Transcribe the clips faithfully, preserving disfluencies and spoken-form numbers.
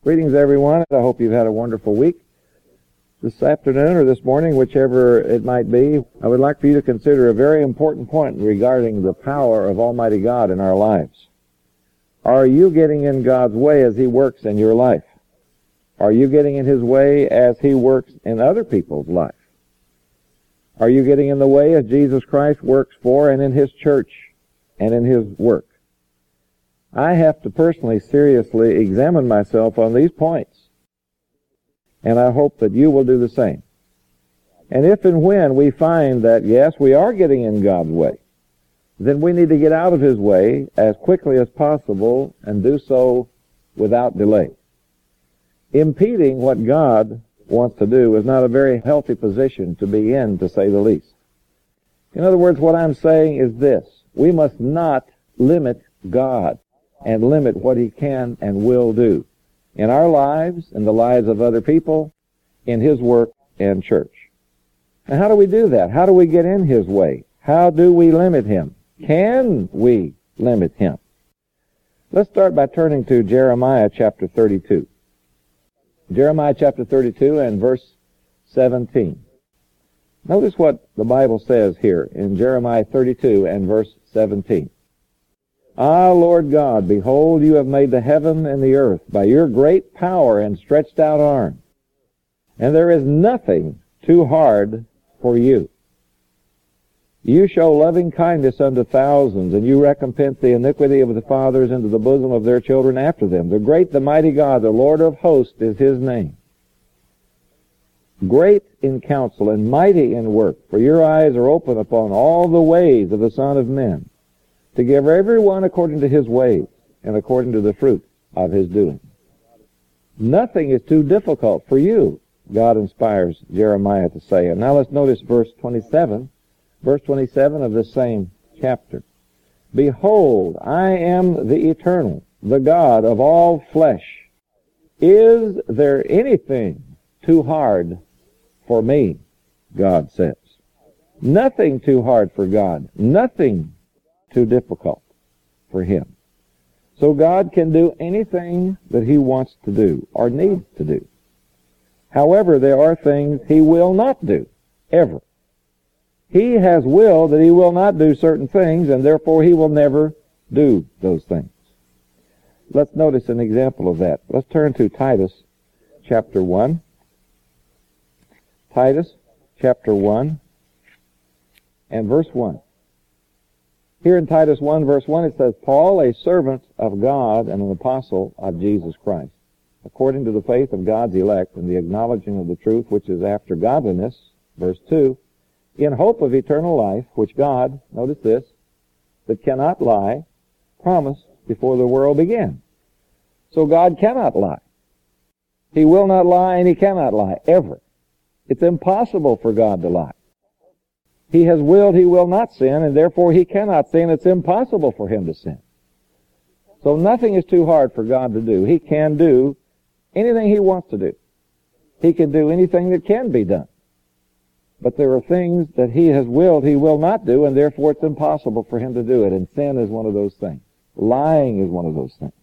Greetings, everyone. I hope you've had a wonderful week. This afternoon or this morning, whichever it might be, I would like for you to consider a very important point regarding the power of Almighty God in our lives. Are you getting in God's way as He works in your life? Are you getting in His way as He works in other people's life? Are you getting in the way as Jesus Christ works for and in His church and in His work? I have to personally seriously examine myself on these points, and I hope that you will do the same. And if and when we find that, yes, we are getting in God's way, then we need to get out of His way as quickly as possible and do so without delay. Impeding what God wants to do is not a very healthy position to be in, to say the least. In other words, what I'm saying is this: we must not limit God and limit what He can and will do in our lives, in the lives of other people, in His work and church. And how do we do that? How do we get in His way? How do we limit Him? Can we limit Him? Let's start by turning to Jeremiah chapter thirty-two. Jeremiah chapter thirty-two and verse seventeen. Notice what the Bible says here in Jeremiah thirty-two and verse seventeen. Ah, Lord God, behold, you have made the heaven and the earth by your great power and stretched out arm, and there is nothing too hard for you. You show loving kindness unto thousands, and you recompense the iniquity of the fathers into the bosom of their children after them. The great, the mighty God, the Lord of hosts is His name. Great in counsel and mighty in work, for your eyes are open upon all the ways of the Son of Men, to give every one according to his ways and according to the fruit of his doing. Nothing is too difficult for you, God inspires Jeremiah to say. And now let's notice verse twenty-seven. Verse twenty-seven of this same chapter. Behold, I am the eternal, the God of all flesh. Is there anything too hard for me? God says. Nothing too hard for God. Nothing too difficult for Him. So God can do anything that He wants to do or needs to do. However, there are things He will not do, ever. He has willed that He will not do certain things, and therefore He will never do those things. Let's notice an example of that. Let's turn to Titus chapter one. Titus chapter one and verse one. Here in Titus one, verse one, it says, Paul, a servant of God and an apostle of Jesus Christ, according to the faith of God's elect and the acknowledging of the truth which is after godliness, verse two, in hope of eternal life, which God, notice this, that cannot lie, promised before the world began. So God cannot lie. He will not lie and He cannot lie, ever. It's impossible for God to lie. He has willed He will not sin, and therefore He cannot sin. It's impossible for Him to sin. So nothing is too hard for God to do. He can do anything He wants to do. He can do anything that can be done. But there are things that He has willed He will not do, and therefore it's impossible for Him to do it. And sin is one of those things. Lying is one of those things.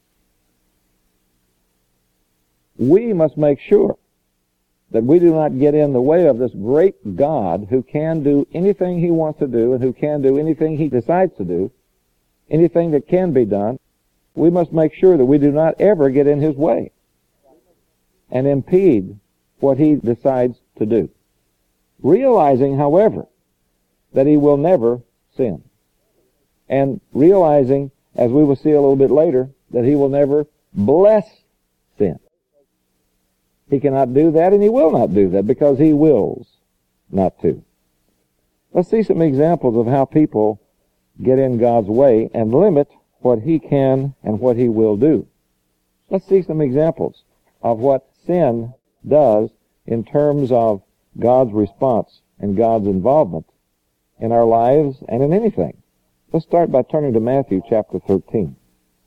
We must make sure that we do not get in the way of this great God who can do anything He wants to do and who can do anything He decides to do, anything that can be done. We must make sure that we do not ever get in His way and impede what He decides to do. Realizing, however, that He will never sin. And realizing, as we will see a little bit later, that He will never bless sin. He cannot do that, and He will not do that because He wills not to. Let's see some examples of how people get in God's way and limit what He can and what He will do. Let's see some examples of what sin does in terms of God's response and God's involvement in our lives and in anything. Let's start by turning to Matthew chapter thirteen.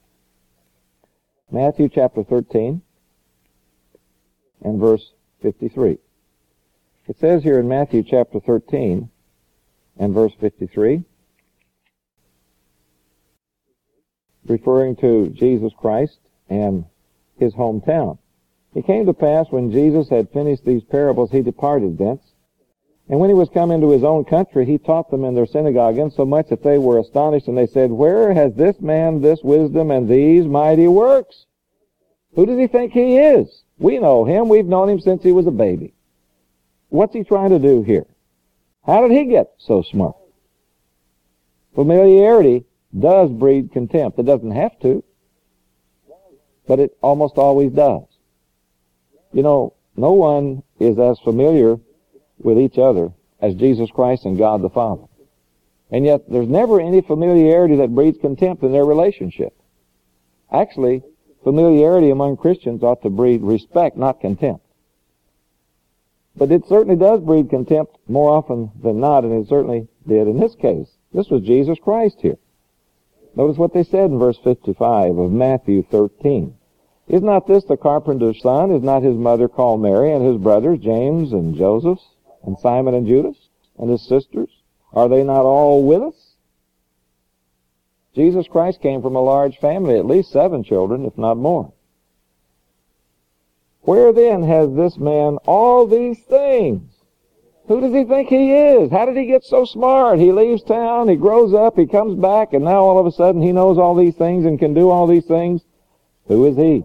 Matthew chapter thirteen and verse fifty-three. It says here in Matthew chapter thirteen and verse fifty-three, referring to Jesus Christ and His hometown. It came to pass when Jesus had finished these parables, he departed thence. And when he was come into his own country, he taught them in their synagogue, insomuch that they were astonished, and they said, Where has this man this wisdom and these mighty works? Who does he think he is? We know him. We've known him since he was a baby. What's he trying to do here? How did he get so smart? Familiarity does breed contempt. It doesn't have to, but it almost always does. You know, no one is as familiar with each other as Jesus Christ and God the Father. And yet there's never any familiarity that breeds contempt in their relationship. Actually, familiarity among Christians ought to breed respect, not contempt. But it certainly does breed contempt more often than not, and it certainly did in this case. This was Jesus Christ here. Notice what they said in verse fifty-five of Matthew thirteen. Is not this the carpenter's son? Is not his mother called Mary, and his brothers James and Joseph, and Simon and Judas, and his sisters? Are they not all with us? Jesus Christ came from a large family, at least seven children, if not more. Where then has this man all these things? Who does he think he is? How did he get so smart? He leaves town, he grows up, he comes back, and now all of a sudden he knows all these things and can do all these things. Who is he?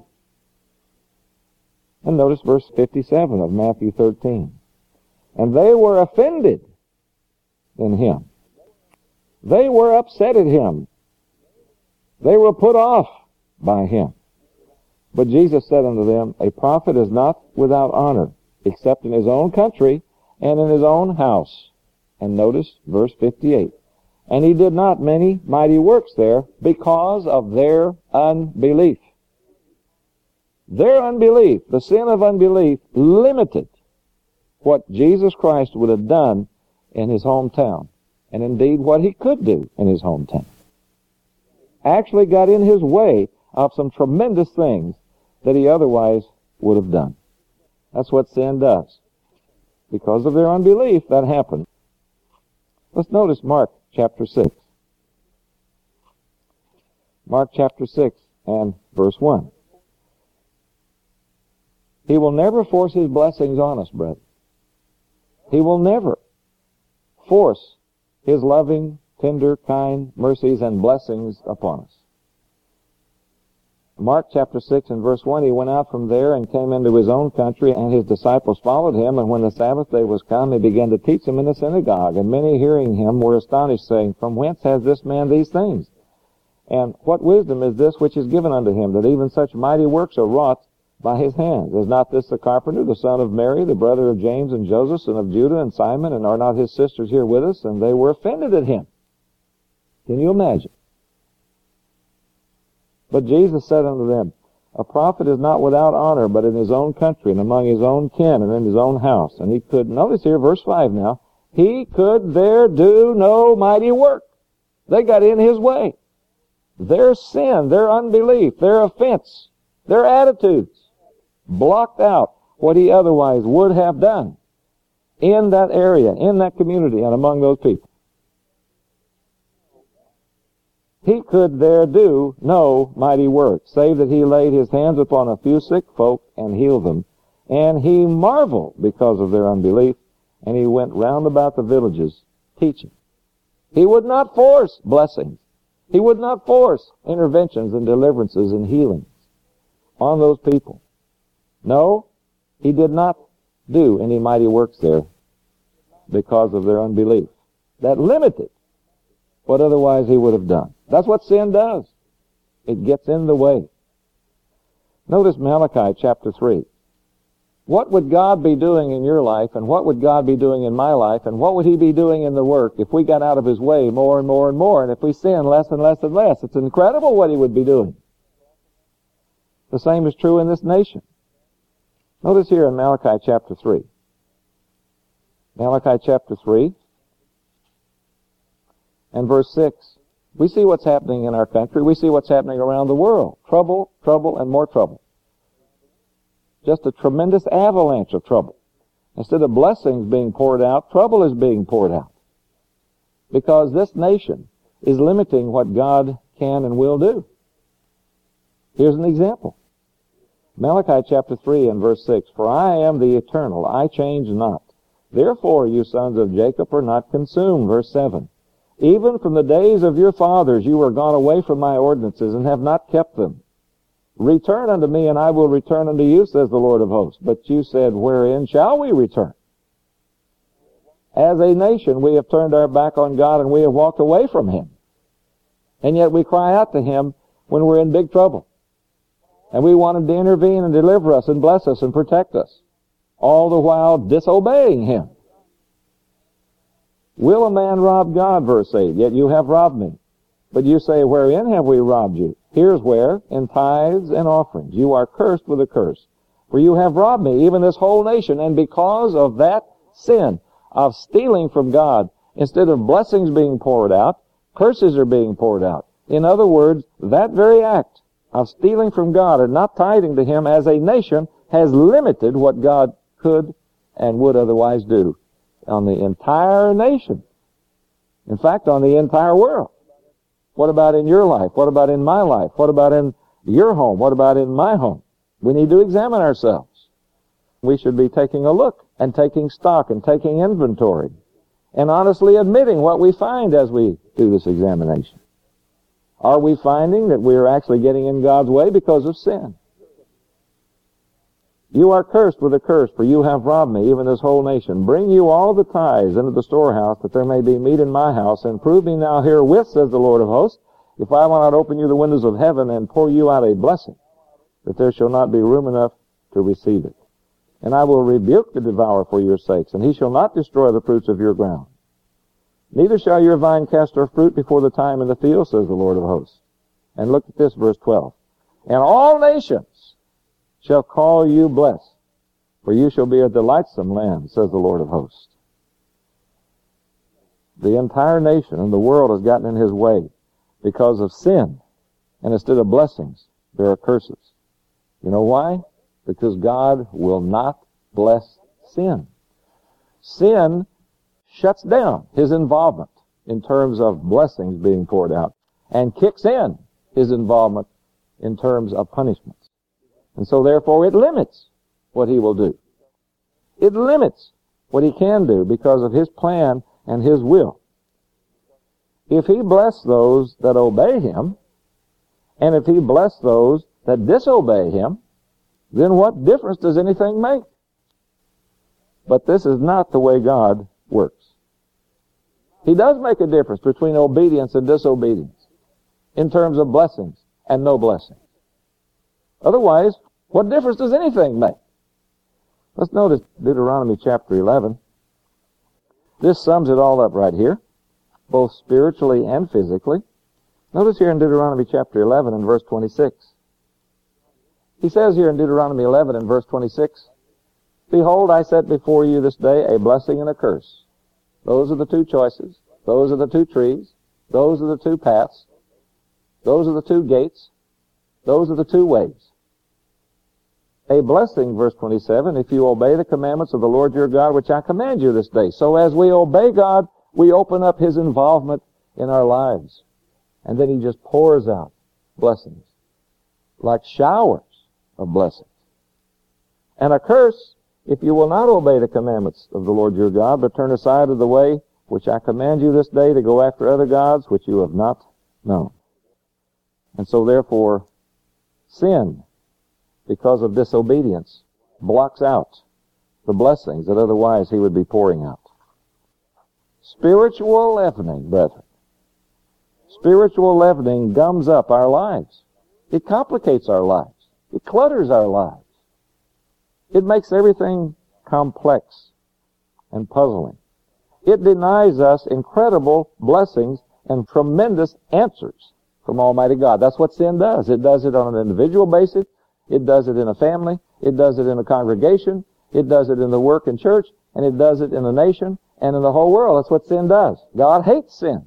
And notice verse fifty-seven of Matthew thirteen. And they were offended in him. They were upset at him. They were put off by him. But Jesus said unto them, A prophet is not without honor, except in his own country and in his own house. And notice verse fifty-eight. And he did not many mighty works there because of their unbelief. Their unbelief, the sin of unbelief, limited what Jesus Christ would have done in his hometown, and indeed what he could do in his hometown. Actually got in his way of some tremendous things that he otherwise would have done. That's what sin does. Because of their unbelief, that happened. Let's notice Mark chapter six. Mark chapter six and verse one. He will never force his blessings on us, brethren. He will never force his loving, tender, kind mercies and blessings upon us. Mark chapter six and verse one, he went out from there and came into his own country, and his disciples followed him. And when the Sabbath day was come, he began to teach them in the synagogue. And many hearing him were astonished, saying, From whence has this man these things? And what wisdom is this which is given unto him, that even such mighty works are wrought by his hands? Is not this the carpenter, the son of Mary, the brother of James and Joseph, and of Judah and Simon, and are not his sisters here with us? And they were offended at him. Can you imagine? But Jesus said unto them, A prophet is not without honor, but in his own country, and among his own kin, and in his own house. And he could, notice here, verse five now, he could there do no mighty work. They got in his way. Their sin, their unbelief, their offense, their attitudes blocked out what he otherwise would have done in that area, in that community, and among those people. He could there do no mighty work, save that he laid his hands upon a few sick folk and healed them. And he marveled because of their unbelief, and he went round about the villages teaching. He would not force blessings. He would not force interventions and deliverances and healings on those people. No, he did not do any mighty works there because of their unbelief. That limited what otherwise he would have done. That's what sin does. It gets in the way. Notice Malachi chapter three. What would God be doing in your life, and what would God be doing in my life, and what would he be doing in the work if we got out of his way more and more and more, and if we sin less and less and less? It's incredible what he would be doing. The same is true in this nation. Notice here in Malachi chapter three. Malachi chapter three and verse six. We see what's happening in our country. We see what's happening around the world. Trouble, trouble, and more trouble. Just a tremendous avalanche of trouble. Instead of blessings being poured out, trouble is being poured out. Because this nation is limiting what God can and will do. Here's an example. Malachi chapter three and verse six, For I am the eternal, I change not. Therefore you sons of Jacob are not consumed. Verse seven, Even from the days of your fathers you were gone away from my ordinances, and have not kept them. Return unto me, and I will return unto you, says the Lord of hosts. But you said, Wherein shall we return? As a nation, we have turned our back on God, and we have walked away from Him. And yet we cry out to Him when we're in big trouble. And we want Him to intervene and deliver us and bless us and protect us, all the while disobeying Him. Will a man rob God, verse eight? Yet you have robbed me. But you say, Wherein have we robbed you? Here's where, in tithes and offerings. You are cursed with a curse. For you have robbed me, even this whole nation, and because of that sin of stealing from God, instead of blessings being poured out, curses are being poured out. In other words, that very act of stealing from God and not tithing to Him as a nation has limited what God could and would otherwise do on the entire nation. In fact, on the entire world. What about in your life? What about in my life? What about in your home? What about in my home? We need to examine ourselves. We should be taking a look and taking stock and taking inventory and honestly admitting what we find as we do this examination. Are we finding that we are actually getting in God's way because of sin? You are cursed with a curse, for you have robbed me, even this whole nation. Bring you all the tithes into the storehouse, that there may be meat in my house, and prove me now herewith, says the Lord of hosts, if I will not open you the windows of heaven and pour you out a blessing, that there shall not be room enough to receive it. And I will rebuke the devourer for your sakes, and he shall not destroy the fruits of your ground. Neither shall your vine cast her fruit before the time in the field, says the Lord of hosts. And look at this, verse twelve. And all nations shall call you blessed, for you shall be a delightsome land, says the Lord of hosts. The entire nation and the world has gotten in His way because of sin, and instead of blessings, there are curses. You know why? Because God will not bless sin. Sin shuts down His involvement in terms of blessings being poured out, and kicks in His involvement in terms of punishments. And so therefore it limits what He will do. It limits what He can do because of His plan and His will. If He bless those that obey Him, and if He bless those that disobey Him, then what difference does anything make? But this is not the way God works. He does make a difference between obedience and disobedience in terms of blessings and no blessings. Otherwise, what difference does anything make? Let's notice Deuteronomy chapter eleven. This sums it all up right here, both spiritually and physically. Notice here in Deuteronomy chapter eleven and verse twenty-six. He says here in Deuteronomy eleven and verse twenty-six, Behold, I set before you this day a blessing and a curse. Those are the two choices. Those are the two trees. Those are the two paths. Those are the two gates. Those are the two ways. A blessing, verse twenty-seven, if you obey the commandments of the Lord your God, which I command you this day. So as we obey God, we open up His involvement in our lives. And then He just pours out blessings, like showers of blessings. And a curse, if you will not obey the commandments of the Lord your God, but turn aside of the way which I command you this day to go after other gods, which you have not known. And so therefore, sin, because of disobedience, blocks out the blessings that otherwise He would be pouring out. Spiritual leavening, brethren. Spiritual leavening gums up our lives. It complicates our lives. It clutters our lives. It makes everything complex and puzzling. It denies us incredible blessings and tremendous answers from Almighty God. That's what sin does. It does it on an individual basis. It does it in a family. It does it in a congregation. It does it in the work in church. And it does it in a nation and in the whole world. That's what sin does. God hates sin.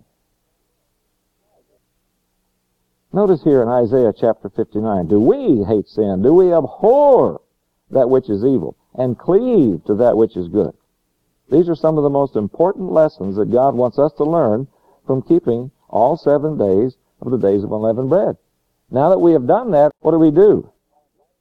Notice here in Isaiah chapter fifty-nine, do we hate sin? Do we abhor that which is evil and cleave to that which is good? These are some of the most important lessons that God wants us to learn from keeping all seven days of the days of unleavened bread. Now that we have done that, what do we do?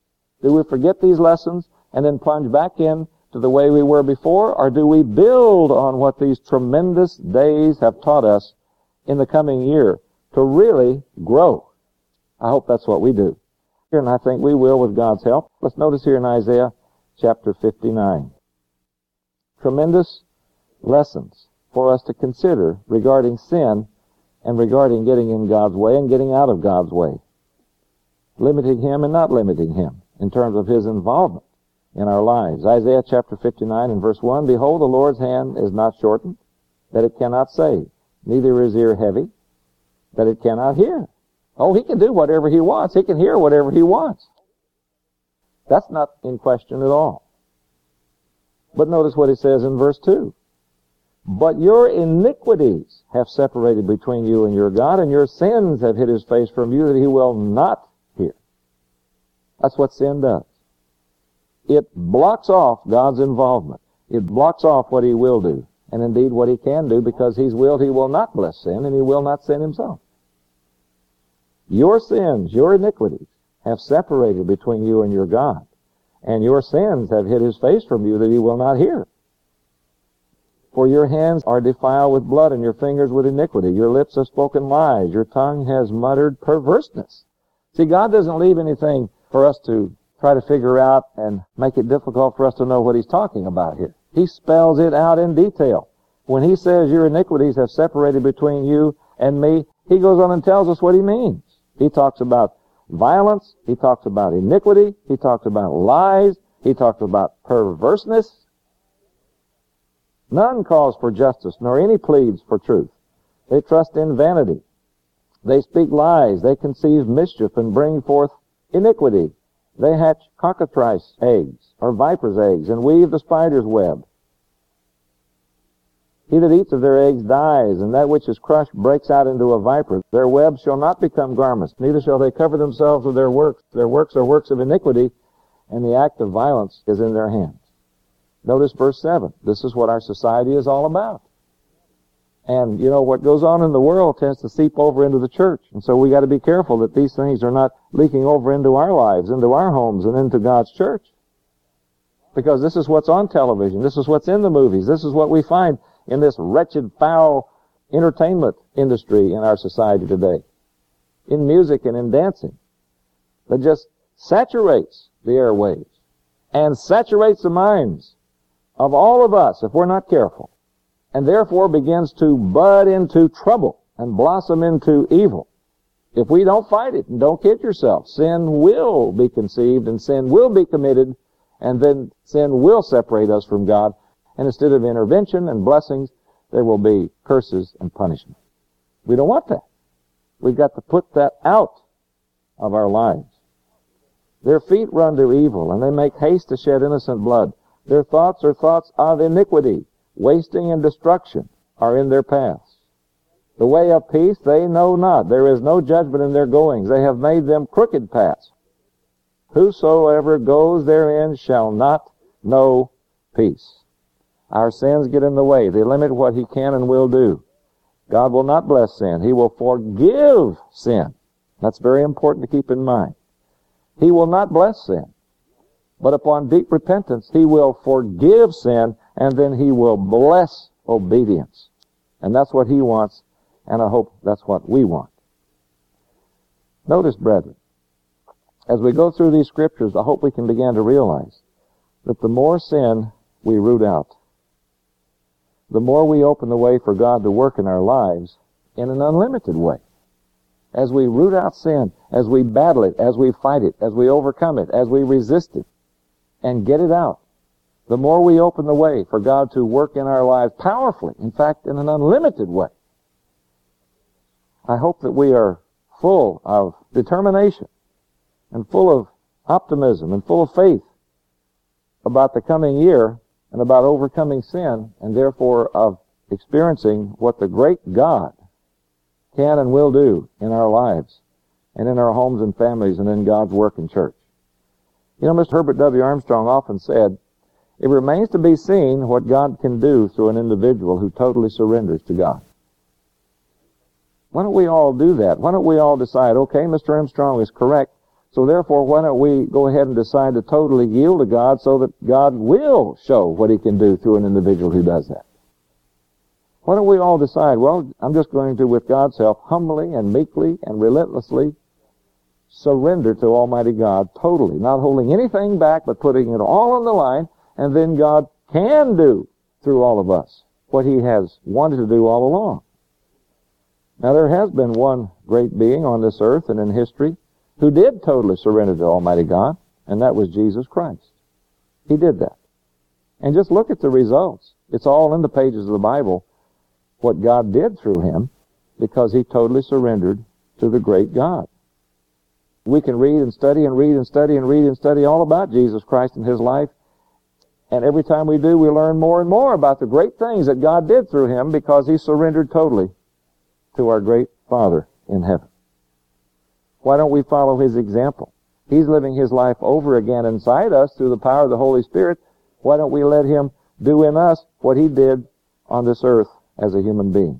Do we forget these lessons and then plunge back in to the way we were before, or do we build on what these tremendous days have taught us in the coming year to really grow? I hope that's what we do. And I think we will with God's help. Let's notice here in Isaiah chapter fifty-nine. Tremendous lessons for us to consider regarding sin and regarding getting in God's way and getting out of God's way. Limiting Him and not limiting Him in terms of His involvement in our lives. Isaiah chapter fifty-nine and verse one, Behold, the Lord's hand is not shortened, that it cannot save, neither is ear heavy, that it cannot hear. Oh, He can do whatever He wants. He can hear whatever He wants. That's not in question at all. But notice what He says in verse two. But your iniquities have separated between you and your God, and your sins have hid His face from you, that He will not hear. That's what sin does. It blocks off God's involvement. It blocks off what He will do, and indeed what He can do, because He's willed He will not bless sin, and He will not sin Himself. Your sins, your iniquities, have separated between you and your God, and your sins have hid His face from you, that He will not hear. For your hands are defiled with blood, and your fingers with iniquity. Your lips have spoken lies. Your tongue has muttered perverseness. See, God doesn't leave anything for us to try to figure out and make it difficult for us to know what He's talking about here. He spells it out in detail. When He says your iniquities have separated between you and me, He goes on and tells us what He means. He talks about violence. He talks about iniquity. He talks about lies. He talks about perverseness. None calls for justice, nor any pleads for truth. They trust in vanity. They speak lies. They conceive mischief and bring forth iniquity. They hatch cockatrice eggs, or viper's eggs, and weave the spider's web. He that eats of their eggs dies, and that which is crushed breaks out into a viper. Their webs shall not become garments, neither shall they cover themselves with their works. Their works are works of iniquity, and the act of violence is in their hands. Notice verse seven. This is what our society is all about. And, you know, what goes on in the world tends to seep over into the church. And so we got to be careful that these things are not leaking over into our lives, into our homes, and into God's church. Because this is what's on television. This is what's in the movies. This is what we find in this wretched, foul entertainment industry in our society today. In music and in dancing. That just saturates the airwaves and saturates the minds of all of us if we're not careful, and therefore begins to bud into trouble and blossom into evil. If we don't fight it, and don't kid yourself, sin will be conceived and sin will be committed, and then sin will separate us from God, and instead of intervention and blessings, there will be curses and punishment. We don't want that. We've got to put that out of our lives. Their feet run to evil, and they make haste to shed innocent blood. Their thoughts are thoughts of iniquity. Wasting and destruction are in their paths. The way of peace they know not. There is no judgment in their goings. They have made them crooked paths. Whosoever goes therein shall not know peace. Our sins get in the way. They limit what He can and will do. God will not bless sin. He will forgive sin. That's very important to keep in mind. He will not bless sin. But upon deep repentance, He will forgive sin, and then He will bless obedience. And that's what He wants, and I hope that's what we want. Notice, brethren, as we go through these scriptures, I hope we can begin to realize that the more sin we root out, the more we open the way for God to work in our lives in an unlimited way. As we root out sin, as we battle it, as we fight it, as we overcome it, as we resist it, and get it out, the more we open the way for God to work in our lives powerfully, in fact, in an unlimited way. I hope that we are full of determination and full of optimism and full of faith about the coming year and about overcoming sin, and therefore of experiencing what the great God can and will do in our lives and in our homes and families and in God's work in church. You know, Mister Herbert W. Armstrong often said, it remains to be seen what God can do through an individual who totally surrenders to God. Why don't we all do that? Why don't we all decide, okay, Mister Armstrong is correct, So therefore, why don't we go ahead and decide to totally yield to God so that God will show what he can do through an individual who does that? Why don't we all decide, well, I'm just going to, with God's help, humbly and meekly and relentlessly surrender to Almighty God totally, not holding anything back, but putting it all on the line, and then God can do through all of us what he has wanted to do all along. Now, there has been one great being on this earth and in history who did totally surrender to Almighty God, and that was Jesus Christ. He did that. And just look at the results. It's all in the pages of the Bible, what God did through him, because he totally surrendered to the great God. We can read and study and read and study and read and study all about Jesus Christ and his life, and every time we do, we learn more and more about the great things that God did through him because he surrendered totally to our great Father in heaven. Why don't we follow his example? He's living his life over again inside us through the power of the Holy Spirit. Why don't we let him do in us what he did on this earth as a human being?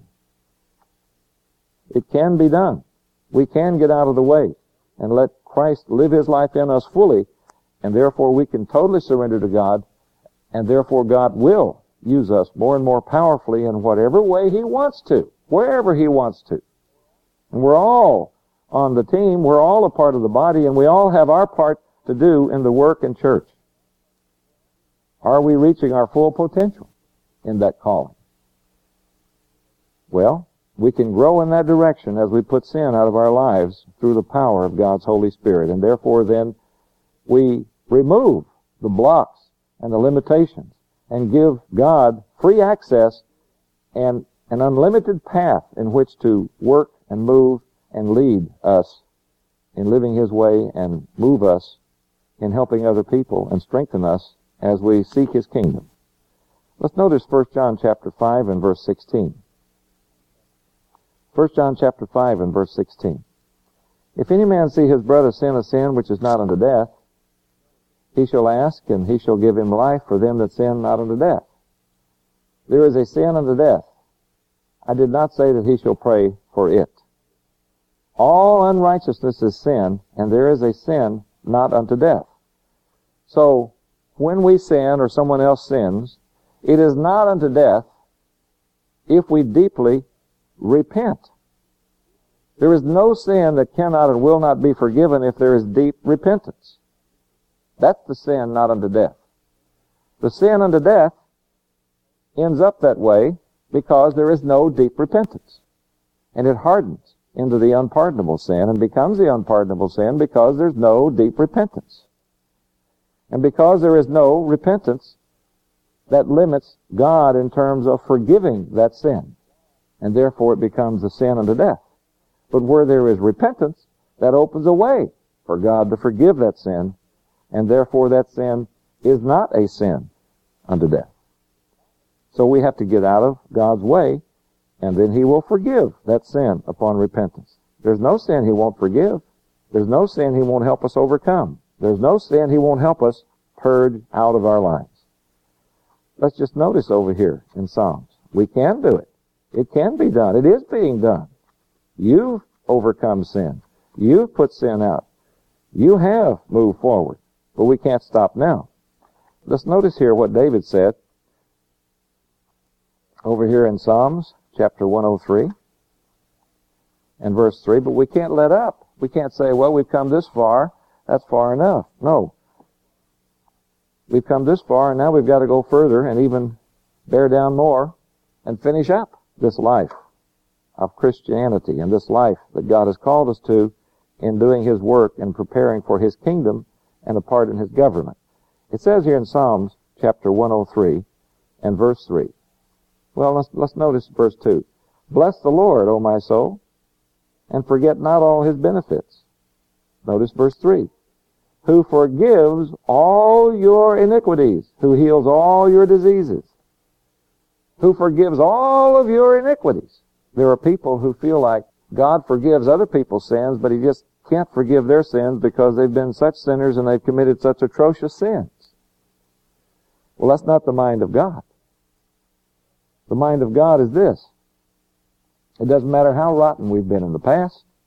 It can be done. We can get out of the way and let Christ live his life in us fully, and therefore we can totally surrender to God, and therefore God will use us more and more powerfully in whatever way he wants to, wherever he wants to. And we're all on the team, we're all a part of the body, and we all have our part to do in the work in church. Are we reaching our full potential in that calling? Well, we can grow in that direction as we put sin out of our lives through the power of God's Holy Spirit, and therefore then we remove the blocks and the limitations and give God free access and an unlimited path in which to work and move and lead us in living his way and move us in helping other people and strengthen us as we seek his kingdom. Let's notice First John chapter five and verse sixteen. First John chapter five and verse sixteen. If any man see his brother sin a sin which is not unto death, he shall ask, and he shall give him life for them that sin not unto death. There is a sin unto death. I did not say that he shall pray for it. All unrighteousness is sin, and there is a sin not unto death. So, when we sin or someone else sins, it is not unto death if we deeply repent. There is no sin that cannot and will not be forgiven if there is deep repentance. That's the sin not unto death. The sin unto death ends up that way because there is no deep repentance. And it hardens into the unpardonable sin and becomes the unpardonable sin because there's no deep repentance. And because there is no repentance, that limits God in terms of forgiving that sin. And therefore it becomes a sin unto death. But where there is repentance, that opens a way for God to forgive that sin, and therefore that sin is not a sin unto death. So we have to get out of God's way, and then he will forgive that sin upon repentance. There's no sin he won't forgive. There's no sin he won't help us overcome. There's no sin he won't help us purge out of our lives. Let's just notice over here in Psalms. We can do it. It can be done. It is being done. You've overcome sin. You've put sin out. You have moved forward. But we can't stop now. Let's notice here what David said over here in Psalms chapter one oh three and verse three. But we can't let up. We can't say, well, we've come this far. That's far enough. No. We've come this far, and now we've got to go further and even bear down more and finish up this life of Christianity and this life that God has called us to in doing his work and preparing for his kingdom and a part in his government. It says here in Psalms chapter one oh three and verse three. Well, let's, let's notice verse two. Bless the Lord, O my soul, and forget not all his benefits. Notice verse three. Who forgives all your iniquities, who heals all your diseases, who forgives all of your iniquities. There are people who feel like God forgives other people's sins, but he just can't forgive their sins because they've been such sinners and they've committed such atrocious sins. Well, that's not the mind of God. The mind of God is this. It doesn't matter how rotten we've been in the past.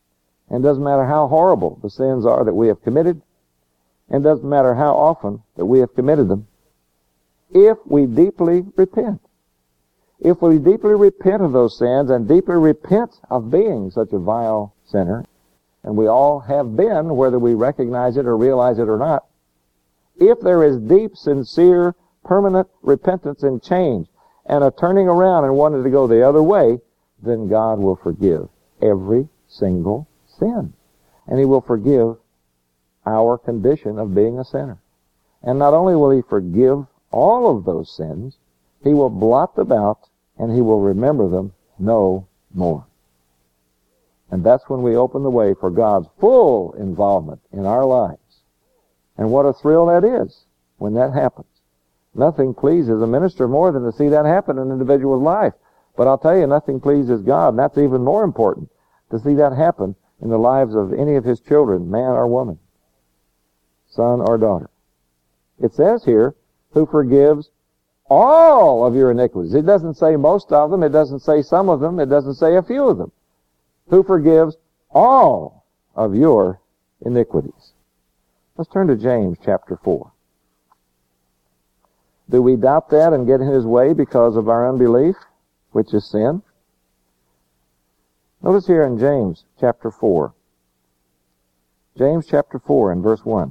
And it doesn't matter how horrible the sins are that we have committed, and it doesn't matter how often that we have committed them, if we deeply repent. If we deeply repent of those sins and deeply repent of being such a vile sinner, and we all have been, whether we recognize it or realize it or not, if there is deep, sincere, permanent repentance and change, and a turning around and wanting to go the other way, then God will forgive every single sin. And He will forgive our condition of being a sinner. And not only will He forgive all of those sins, He will blot them out, and He will remember them no more. And that's when we open the way for God's full involvement in our lives. And what a thrill that is when that happens. Nothing pleases a minister more than to see that happen in an individual's life. But I'll tell you, nothing pleases God, and that's even more important, to see that happen in the lives of any of His children, man or woman, son or daughter. It says here, who forgives all of your iniquities. It doesn't say most of them. It doesn't say some of them. It doesn't say a few of them. Who forgives all of your iniquities. Let's turn to James chapter four. Do we doubt that and get in His way because of our unbelief, which is sin? Notice here in James chapter four. James chapter four and verse one.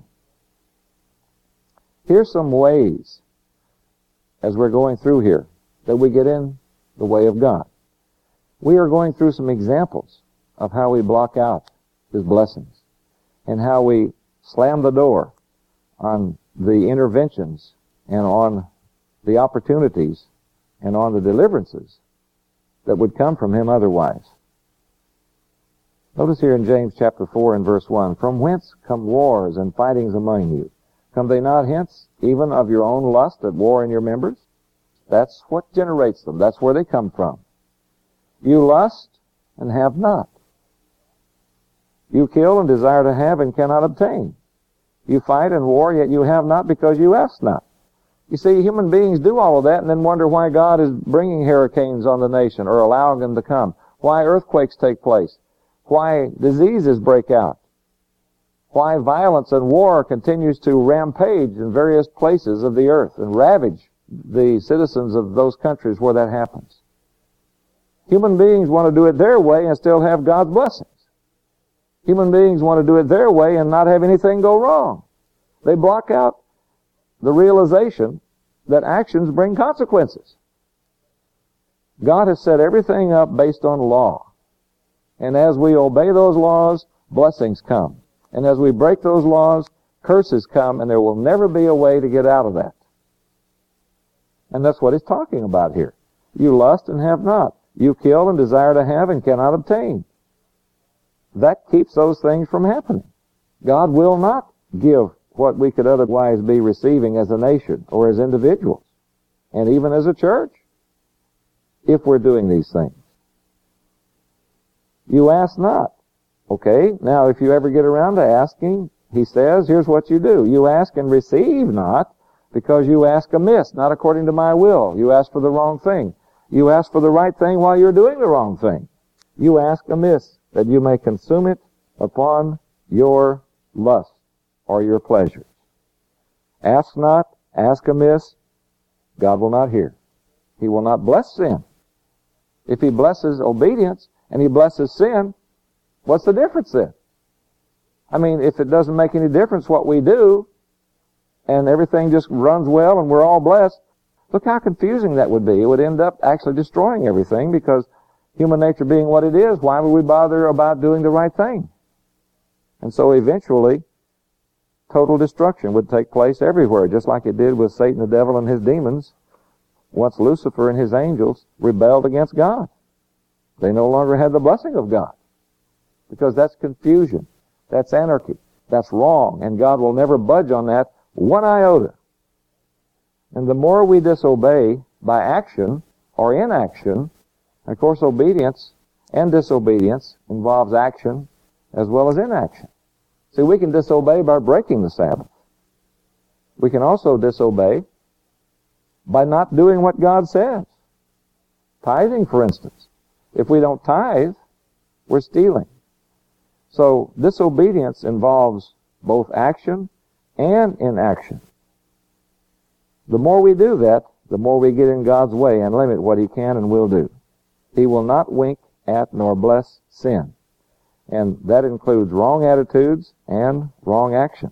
Here's some ways, as we're going through here, that we get in the way of God. We are going through some examples of how we block out His blessings and how we slam the door on the interventions and on the opportunities and on the deliverances that would come from Him otherwise. Notice here in James chapter four and verse one, from whence come wars and fightings among you? Come they not hence, even of your own lust at war in your members? That's what generates them. That's where they come from. You lust and have not. You kill and desire to have and cannot obtain. You fight and war, yet you have not because you ask not. You see, human beings do all of that and then wonder why God is bringing hurricanes on the nation or allowing them to come, why earthquakes take place, why diseases break out, why violence and war continues to rampage in various places of the earth and ravage the citizens of those countries where that happens. Human beings want to do it their way and still have God's blessings. Human beings want to do it their way and not have anything go wrong. They block out the realization that actions bring consequences. God has set everything up based on law. And as we obey those laws, blessings come. And as we break those laws, curses come, and there will never be a way to get out of that. And that's what He's talking about here. You lust and have not. You kill and desire to have and cannot obtain. That keeps those things from happening. God will not give what we could otherwise be receiving as a nation or as individuals, and even as a church, if we're doing these things. You ask not. Okay, now if you ever get around to asking, He says, here's what you do. You ask and receive not, because you ask amiss, not according to my will. You ask for the wrong thing. You ask for the right thing while you're doing the wrong thing. You ask amiss, that you may consume it upon your lust or your pleasures. Ask not, ask amiss, God will not hear. He will not bless sin. If He blesses obedience and He blesses sin, what's the difference then? I mean, if it doesn't make any difference what we do, and everything just runs well and we're all blessed, look how confusing that would be. It would end up actually destroying everything, because human nature being what it is, why would we bother about doing the right thing? And so eventually, total destruction would take place everywhere, just like it did with Satan, the devil, and his demons, once Lucifer and his angels rebelled against God. They no longer had the blessing of God, because that's confusion, that's anarchy, that's wrong, and God will never budge on that one iota. And the more we disobey by action or inaction, of course, obedience and disobedience involves action as well as inaction. See, we can disobey by breaking the Sabbath. We can also disobey by not doing what God says. Tithing, for instance. If we don't tithe, we're stealing. So disobedience involves both action and inaction. The more we do that, the more we get in God's way and limit what He can and will do. He will not wink at nor bless sin. And that includes wrong attitudes and wrong actions.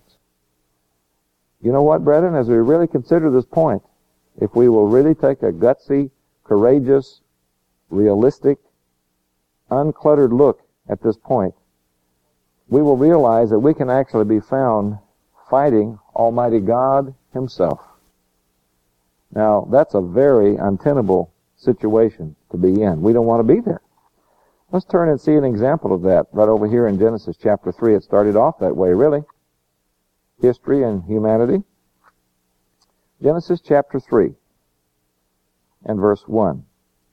You know what, brethren? As we really consider this point, if we will really take a gutsy, courageous, realistic, uncluttered look at this point, we will realize that we can actually be found fighting Almighty God Himself. Now, that's a very untenable situation to be in. We don't want to be there. Let's turn and see an example of that right over here in Genesis chapter three. It started off that way, really. History and humanity. Genesis chapter three and verse one.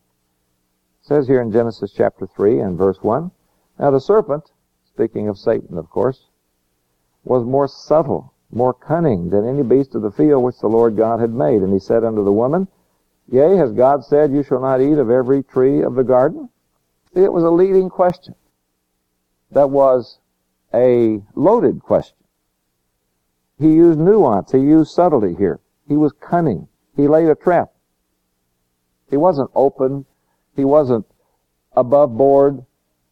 It says here in Genesis chapter three and verse one, "Now the serpent," speaking of Satan, of course, "was more subtle, more cunning than any beast of the field which the Lord God had made. And he said unto the woman, Yea, has God said, You shall not eat of every tree of the garden?" See, it was a leading question. That was a loaded question. He used nuance. He used subtlety here. He was cunning. He laid a trap. He wasn't open. He wasn't above board.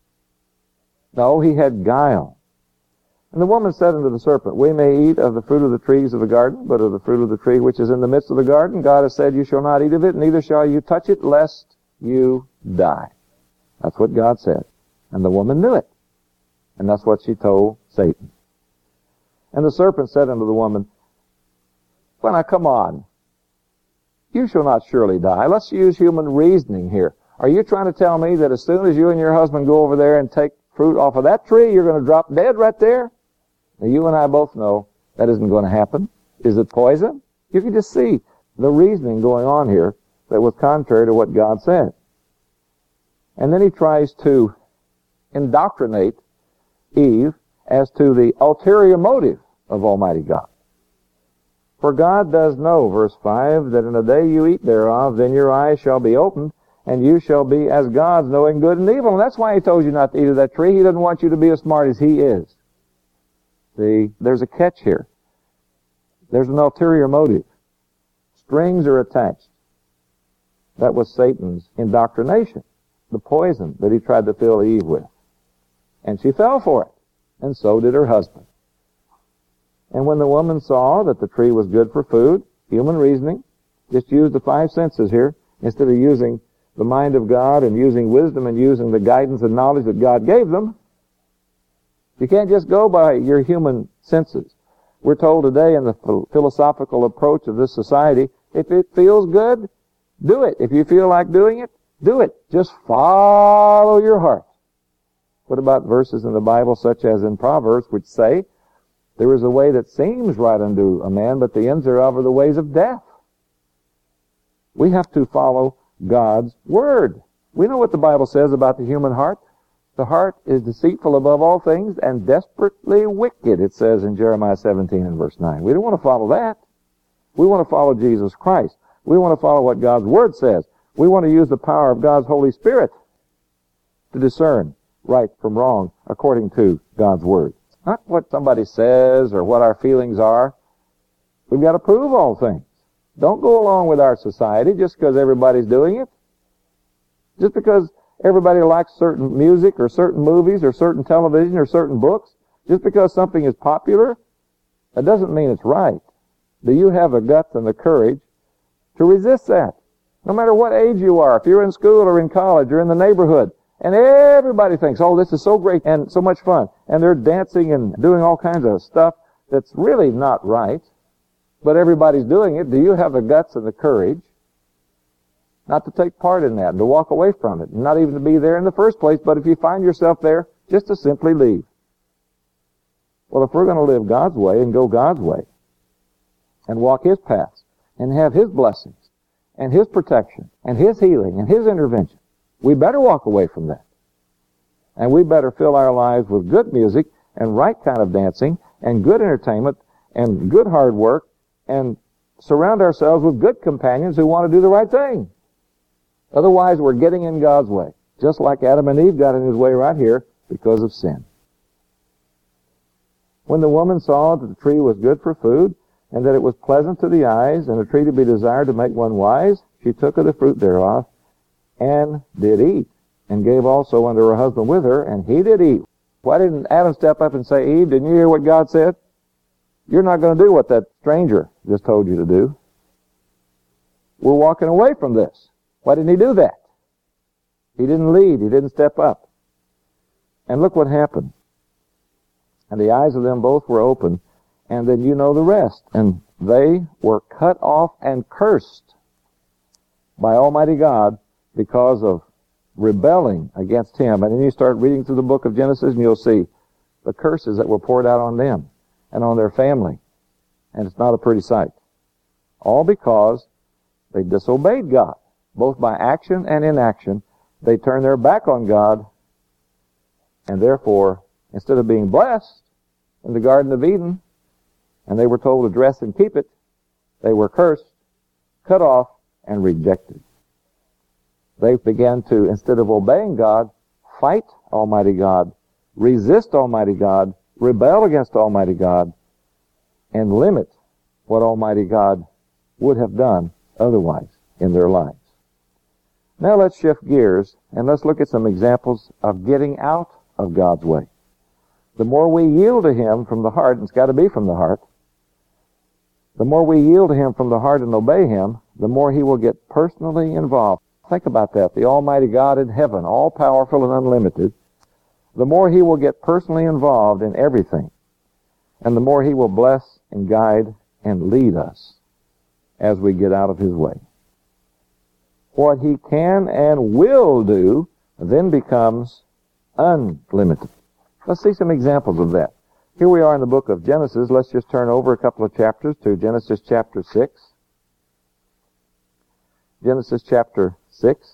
No, he had guile. And the woman said unto the serpent, We may eat of the fruit of the trees of the garden, but of the fruit of the tree which is in the midst of the garden, God has said, You shall not eat of it, neither shall you touch it, lest you die. That's what God said. And the woman knew it. And that's what she told Satan. And the serpent said unto the woman, Well, now, come on. You shall not surely die. Let's use human reasoning here. Are you trying to tell me that as soon as you and your husband go over there and take fruit off of that tree, you're going to drop dead right there? Now, you and I both know that isn't going to happen. Is it poison? You can just see the reasoning going on here that was contrary to what God said. And then he tries to indoctrinate Eve as to the ulterior motive of Almighty God. For God does know, verse five, that in the day you eat thereof, then your eyes shall be opened, and you shall be as gods, knowing good and evil. And that's why he told you not to eat of that tree. He doesn't want you to be as smart as he is. See, there's a catch here. There's an ulterior motive. Strings are attached. That was Satan's indoctrination, the poison that he tried to fill Eve with. And she fell for it. And so did her husband. And when the woman saw that the tree was good for food, human reasoning, just use the five senses here, instead of using the mind of God and using wisdom and using the guidance and knowledge that God gave them. You can't just go by your human senses. We're told today in the philosophical approach of this society, if it feels good, do it. If you feel like doing it, do it. Just follow your heart. What about verses in the Bible such as in Proverbs which say, There is a way that seems right unto a man, but the ends thereof are the ways of death. We have to follow God's Word. We know what the Bible says about the human heart. The heart is deceitful above all things and desperately wicked, it says in Jeremiah seventeen and verse nine. We don't want to follow that. We want to follow Jesus Christ. We want to follow what God's Word says. We want to use the power of God's Holy Spirit to discern right from wrong according to God's Word. Not what somebody says or what our feelings are. We've got to prove all things. Don't go along with our society just because everybody's doing it. Just because everybody likes certain music or certain movies or certain television or certain books, just because something is popular, that doesn't mean it's right. Do you have the guts and the courage to resist that? No matter what age you are, if you're in school or in college or in the neighborhood, and everybody thinks, oh, this is so great and so much fun, and they're dancing and doing all kinds of stuff that's really not right, but everybody's doing it, do you have the guts and the courage not to take part in that, and to walk away from it, and not even to be there in the first place, but if you find yourself there, just to simply leave? Well, if we're going to live God's way and go God's way, and walk His paths, and have His blessings, and His protection, and His healing, and His intervention, we better walk away from that. And we better fill our lives with good music, and right kind of dancing, and good entertainment, and good hard work, and surround ourselves with good companions who want to do the right thing. Otherwise, we're getting in God's way, just like Adam and Eve got in His way right here because of sin. When the woman saw that the tree was good for food, and that it was pleasant to the eyes, and a tree to be desired to make one wise, she took of the fruit thereof, and did eat, and gave also unto her husband with her, and he did eat. Why didn't Adam step up and say, Eve, didn't you hear what God said? You're not going to do what that stranger just told you to do. We're walking away from this. Why didn't he do that? He didn't lead. He didn't step up. And look what happened. And the eyes of them both were open, and then you know the rest. And they were cut off and cursed by Almighty God because of rebelling against Him. And then you start reading through the book of Genesis, and you'll see the curses that were poured out on them and on their family. And it's not a pretty sight. All because they disobeyed God, both by action and inaction. They turned their back on God, and therefore, instead of being blessed in the Garden of Eden, and they were told to dress and keep it, they were cursed, cut off, and rejected. They began to, instead of obeying God, fight Almighty God, resist Almighty God, rebel against Almighty God, and limit what Almighty God would have done otherwise in their lives. Now let's shift gears and let's look at some examples of getting out of God's way. The more we yield to Him from the heart, and it's got to be from the heart, the more we yield to Him from the heart and obey Him, the more He will get personally involved. Think about that. The Almighty God in heaven, all powerful and unlimited, the more He will get personally involved in everything, and the more He will bless and guide and lead us as we get out of His way. What He can and will do then becomes unlimited. Let's see some examples of that. Here we are in the book of Genesis. Let's just turn over a couple of chapters to Genesis chapter six. Genesis chapter six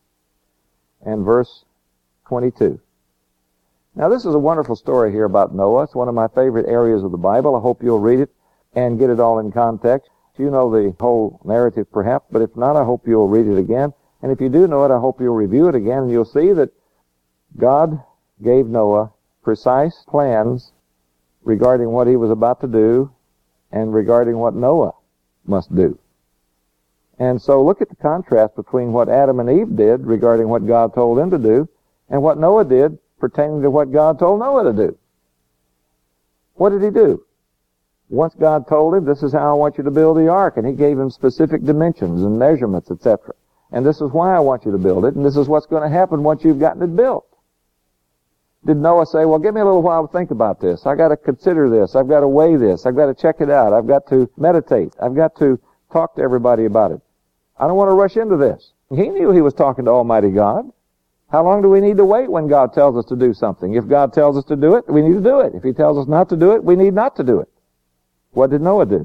and verse twenty-two. Now this is a wonderful story here about Noah. It's one of my favorite areas of the Bible. I hope you'll read it and get it all in context. You know the whole narrative perhaps, but if not, I hope you'll read it again. And if you do know it, I hope you'll review it again, and you'll see that God gave Noah precise plans regarding what he was about to do and regarding what Noah must do. And so look at the contrast between what Adam and Eve did regarding what God told them to do and what Noah did pertaining to what God told Noah to do. What did he do? Once God told him, this is how I want you to build the ark, and He gave him specific dimensions and measurements, et cetera. And this is why I want you to build it, and this is what's going to happen once you've gotten it built. Did Noah say, well, give me a little while to think about this. I've got to consider this. I've got to weigh this. I've got to check it out. I've got to meditate. I've got to talk to everybody about it. I don't want to rush into this. He knew he was talking to Almighty God. How long do we need to wait when God tells us to do something? If God tells us to do it, we need to do it. If He tells us not to do it, we need not to do it. What did Noah do?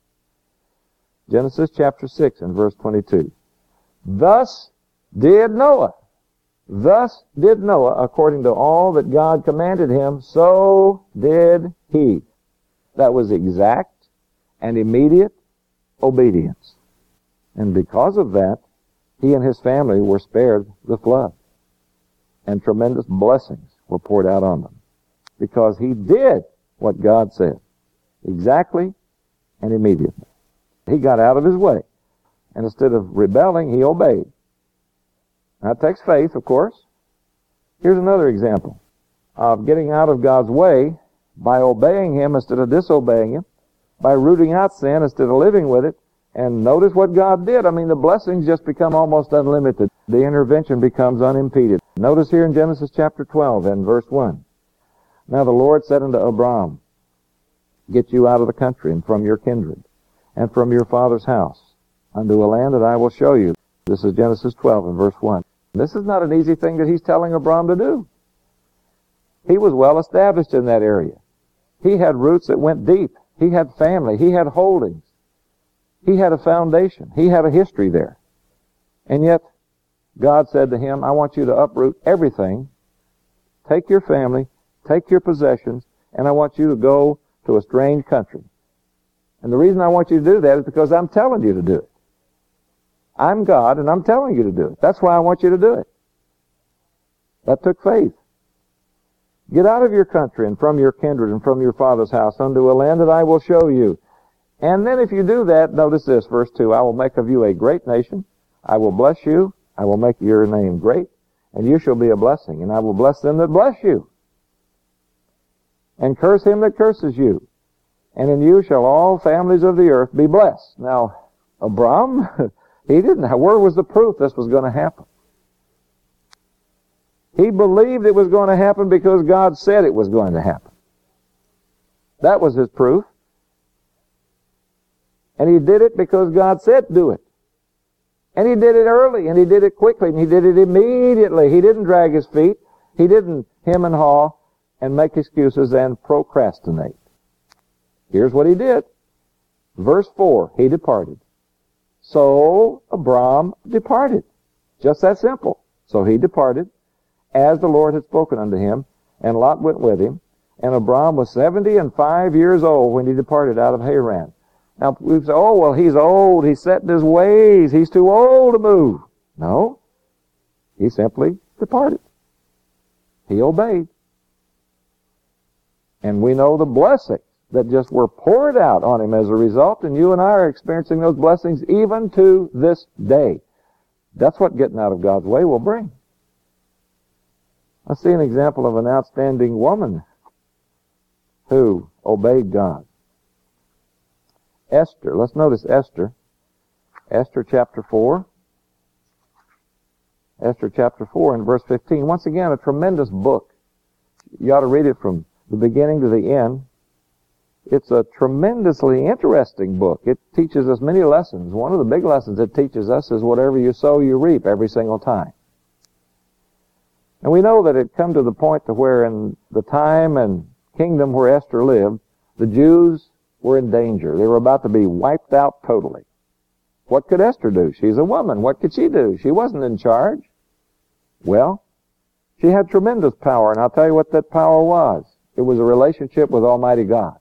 Genesis chapter six and verse twenty-two. Thus did Noah. Thus did Noah, according to all that God commanded him, so did he. That was exact and immediate obedience. And because of that, he and his family were spared the flood. And tremendous blessings were poured out on them. Because he did what God said. Exactly and immediately. He got out of his way. And instead of rebelling, he obeyed. Now, it takes faith, of course. Here's another example of getting out of God's way by obeying Him instead of disobeying Him, by rooting out sin instead of living with it. And notice what God did. I mean, the blessings just become almost unlimited. The intervention becomes unimpeded. Notice here in Genesis chapter twelve and verse one. Now the Lord said unto Abram, get you out of the country and from your kindred and from your father's house unto a land that I will show you. This is Genesis twelve and verse one. This is not an easy thing that He's telling Abram to do. He was well established in that area. He had roots that went deep. He had family. He had holdings. He had a foundation. He had a history there. And yet, God said to him, I want you to uproot everything, take your family, take your possessions, and I want you to go to a strange country. And the reason I want you to do that is because I'm telling you to do it. I'm God, and I'm telling you to do it. That's why I want you to do it. That took faith. Get out of your country and from your kindred and from your father's house unto a land that I will show you. And then if you do that, notice this, verse two, I will make of you a great nation. I will bless you. I will make your name great. And you shall be a blessing. And I will bless them that bless you. And curse him that curses you. And in you shall all families of the earth be blessed. Now, Abram, he didn't, where was the proof this was going to happen? He believed it was going to happen because God said it was going to happen. That was his proof. And he did it because God said do it. And he did it early, and he did it quickly, and he did it immediately. He didn't drag his feet. He didn't hem and haw and make excuses and procrastinate. Here's what he did. Verse four, he departed. So Abram departed. Just that simple. So he departed, as the Lord had spoken unto him, and Lot went with him. And Abram was seventy and five years old when he departed out of Haran. Now, we say, oh, well, he's old. He's set in his ways. He's too old to move. No. He simply departed. He obeyed. And we know the blessings that just were poured out on him as a result, and you and I are experiencing those blessings even to this day. That's what getting out of God's way will bring. I see an example of an outstanding woman who obeyed God. Esther. Let's notice Esther. Esther chapter four. Esther chapter four and verse fifteen. Once again, a tremendous book. You ought to read it from the beginning to the end. It's a tremendously interesting book. It teaches us many lessons. One of the big lessons it teaches us is whatever you sow, you reap every single time. And we know that it come to the point to where in the time and kingdom where Esther lived, the Jews were in danger. They were about to be wiped out totally. What could Esther do? She's a woman. What could she do? She wasn't in charge. Well, she had tremendous power, and I'll tell you what that power was. It was a relationship with Almighty God.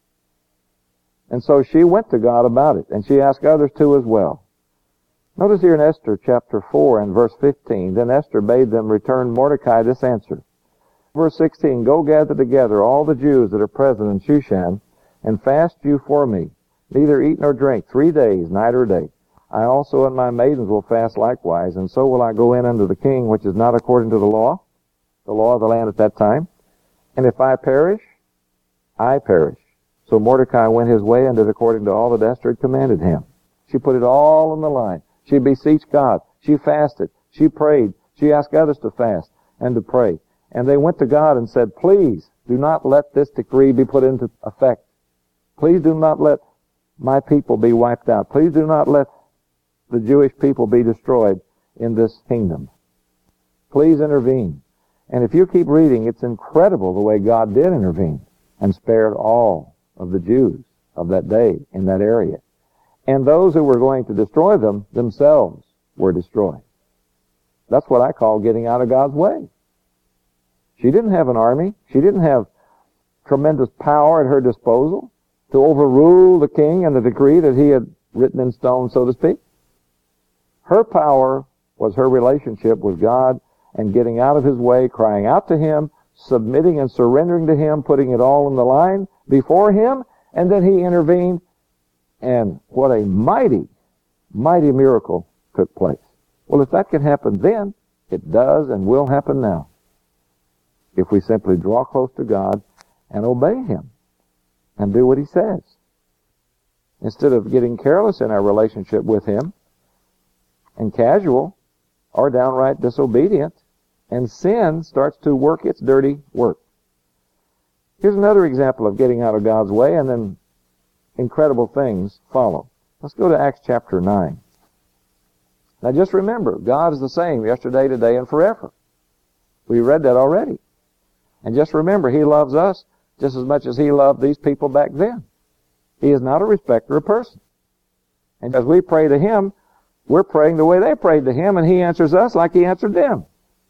And so she went to God about it, and she asked others to as well. Notice here in Esther chapter four and verse fifteen, then Esther bade them return Mordecai this answer. Verse sixteen, go gather together all the Jews that are present in Shushan, and fast you for me, neither eat nor drink, three days, night or day. I also and my maidens will fast likewise, and so will I go in unto the king, which is not according to the law, the law of the land at that time. And if I perish, I perish. So Mordecai went his way and did according to all that Esther had commanded him. She put it all on the line. She beseeched God. She fasted. She prayed. She asked others to fast and to pray. And they went to God and said, please do not let this decree be put into effect. Please do not let my people be wiped out. Please do not let the Jewish people be destroyed in this kingdom. Please intervene. And if you keep reading, it's incredible the way God did intervene and spared all of the Jews of that day in that area. And those who were going to destroy them themselves were destroyed. That's what I call getting out of God's way. She didn't have an army. She didn't have tremendous power at her disposal to overrule the king and the decree that he had written in stone, so to speak. Her power was her relationship with God and getting out of his way, crying out to him, submitting and surrendering to him, putting it all on the line before him, and then he intervened, and what a mighty, mighty miracle took place. Well, if that can happen then, it does and will happen now, if we simply draw close to God and obey him and do what he says. Instead of getting careless in our relationship with him and casual or downright disobedient, and sin starts to work its dirty work. Here's another example of getting out of God's way, and then incredible things follow. Let's go to Acts chapter nine. Now just remember, God is the same yesterday, today, and forever. We read that already. And just remember, he loves us just as much as he loved these people back then. He is not a respecter of persons. And as we pray to him, we're praying the way they prayed to him, and he answers us like he answered them.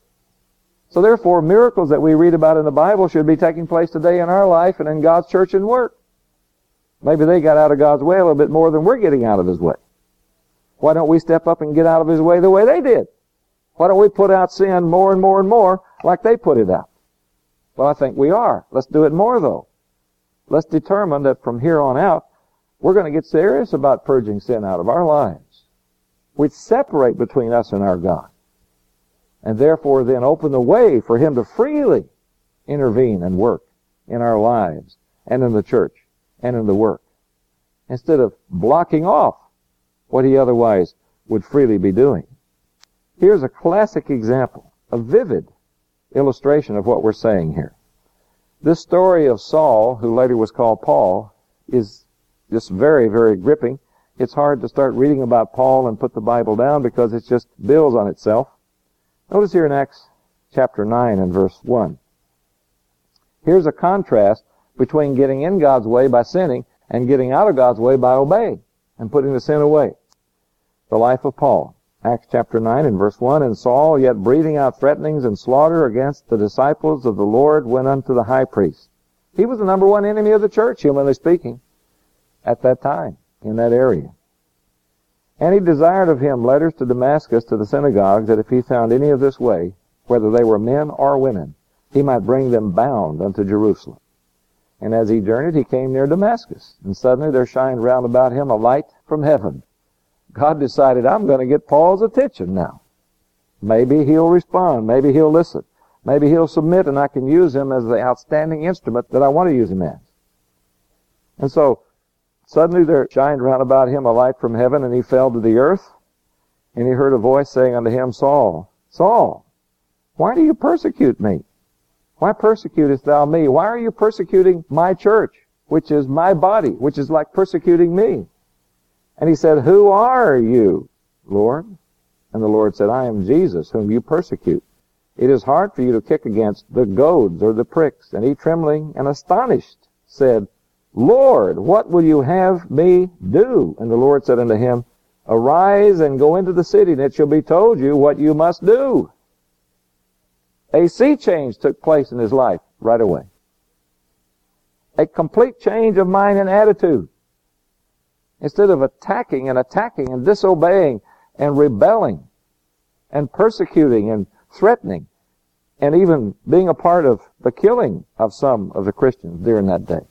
So therefore, miracles that we read about in the Bible should be taking place today in our life and in God's church and work. Maybe they got out of God's way a little bit more than we're getting out of his way. Why don't we step up and get out of his way the way they did? Why don't we put out sin more and more and more like they put it out? Well, I think we are. Let's do it more, though. Let's determine that from here on out, we're going to get serious about purging sin out of our lives. We'd separate between us and our God, and therefore then open the way for Him to freely intervene and work in our lives and in the church and in the work, instead of blocking off what He otherwise would freely be doing. Here's a classic example, a vivid illustration of what we're saying here. This story of Saul, who later was called Paul, is just very, very gripping. It's hard to start reading about Paul and put the Bible down because it just builds on itself. Notice here in Acts chapter nine and verse one. Here's a contrast between getting in God's way by sinning and getting out of God's way by obeying and putting the sin away. The life of Paul. Acts chapter nine and verse one, And Saul, yet breathing out threatenings and slaughter against the disciples of the Lord, went unto the high priest. He was the number one enemy of the church, humanly speaking, at that time, in that area. And he desired of him letters to Damascus to the synagogues, that if he found any of this way, whether they were men or women, he might bring them bound unto Jerusalem. And as he journeyed, he came near Damascus, and suddenly there shined round about him a light from heaven. God decided, I'm going to get Paul's attention now. Maybe he'll respond. Maybe he'll listen. Maybe he'll submit, and I can use him as the outstanding instrument that I want to use him as. And so, suddenly there shined round about him a light from heaven, and he fell to the earth, and he heard a voice saying unto him, Saul, Saul, why do you persecute me? Why persecutest thou me? Why are you persecuting my church, which is my body, which is like persecuting me? And he said, Who are you, Lord? And the Lord said, I am Jesus, whom you persecute. It is hard for you to kick against the goads or the pricks. And he, trembling and astonished, said, Lord, what will you have me do? And the Lord said unto him, Arise and go into the city, and it shall be told you what you must do. A sea change took place in his life right away. A complete change of mind and attitude. Instead of attacking and attacking and disobeying and rebelling and persecuting and threatening and even being a part of the killing of some of the Christians during that day.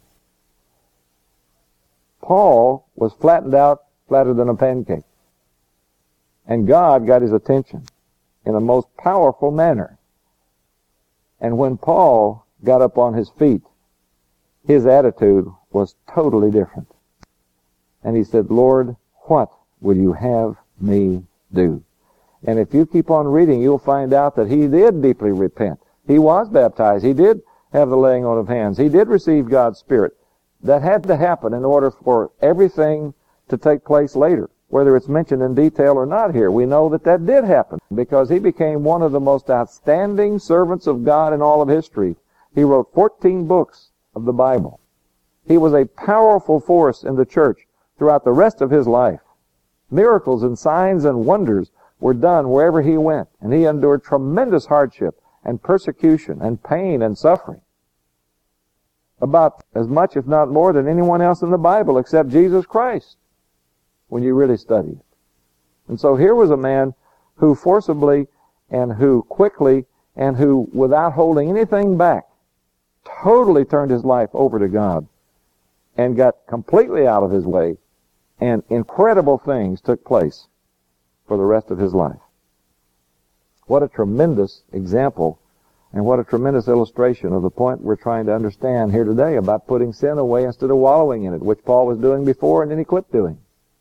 Paul was flattened out, flatter than a pancake. And God got his attention in a most powerful manner. And when Paul got up on his feet, his attitude was totally different. And he said, Lord, what will you have me do? And if you keep on reading, you'll find out that he did deeply repent. He was baptized. He did have the laying on of hands. He did receive God's Spirit. That had to happen in order for everything to take place later, whether it's mentioned in detail or not here. We know that that did happen because he became one of the most outstanding servants of God in all of history. He wrote fourteen books of the Bible. He was a powerful force in the church throughout the rest of his life. Miracles and signs and wonders were done wherever he went, and he endured tremendous hardship and persecution and pain and suffering. About as much, if not more, than anyone else in the Bible except Jesus Christ, when you really study it. And so here was a man who forcibly and who quickly and who, without holding anything back, totally turned his life over to God and got completely out of his way, and incredible things took place for the rest of his life. What a tremendous example and what a tremendous illustration of the point we're trying to understand here today about putting sin away instead of wallowing in it, which Paul was doing before and then he quit doing.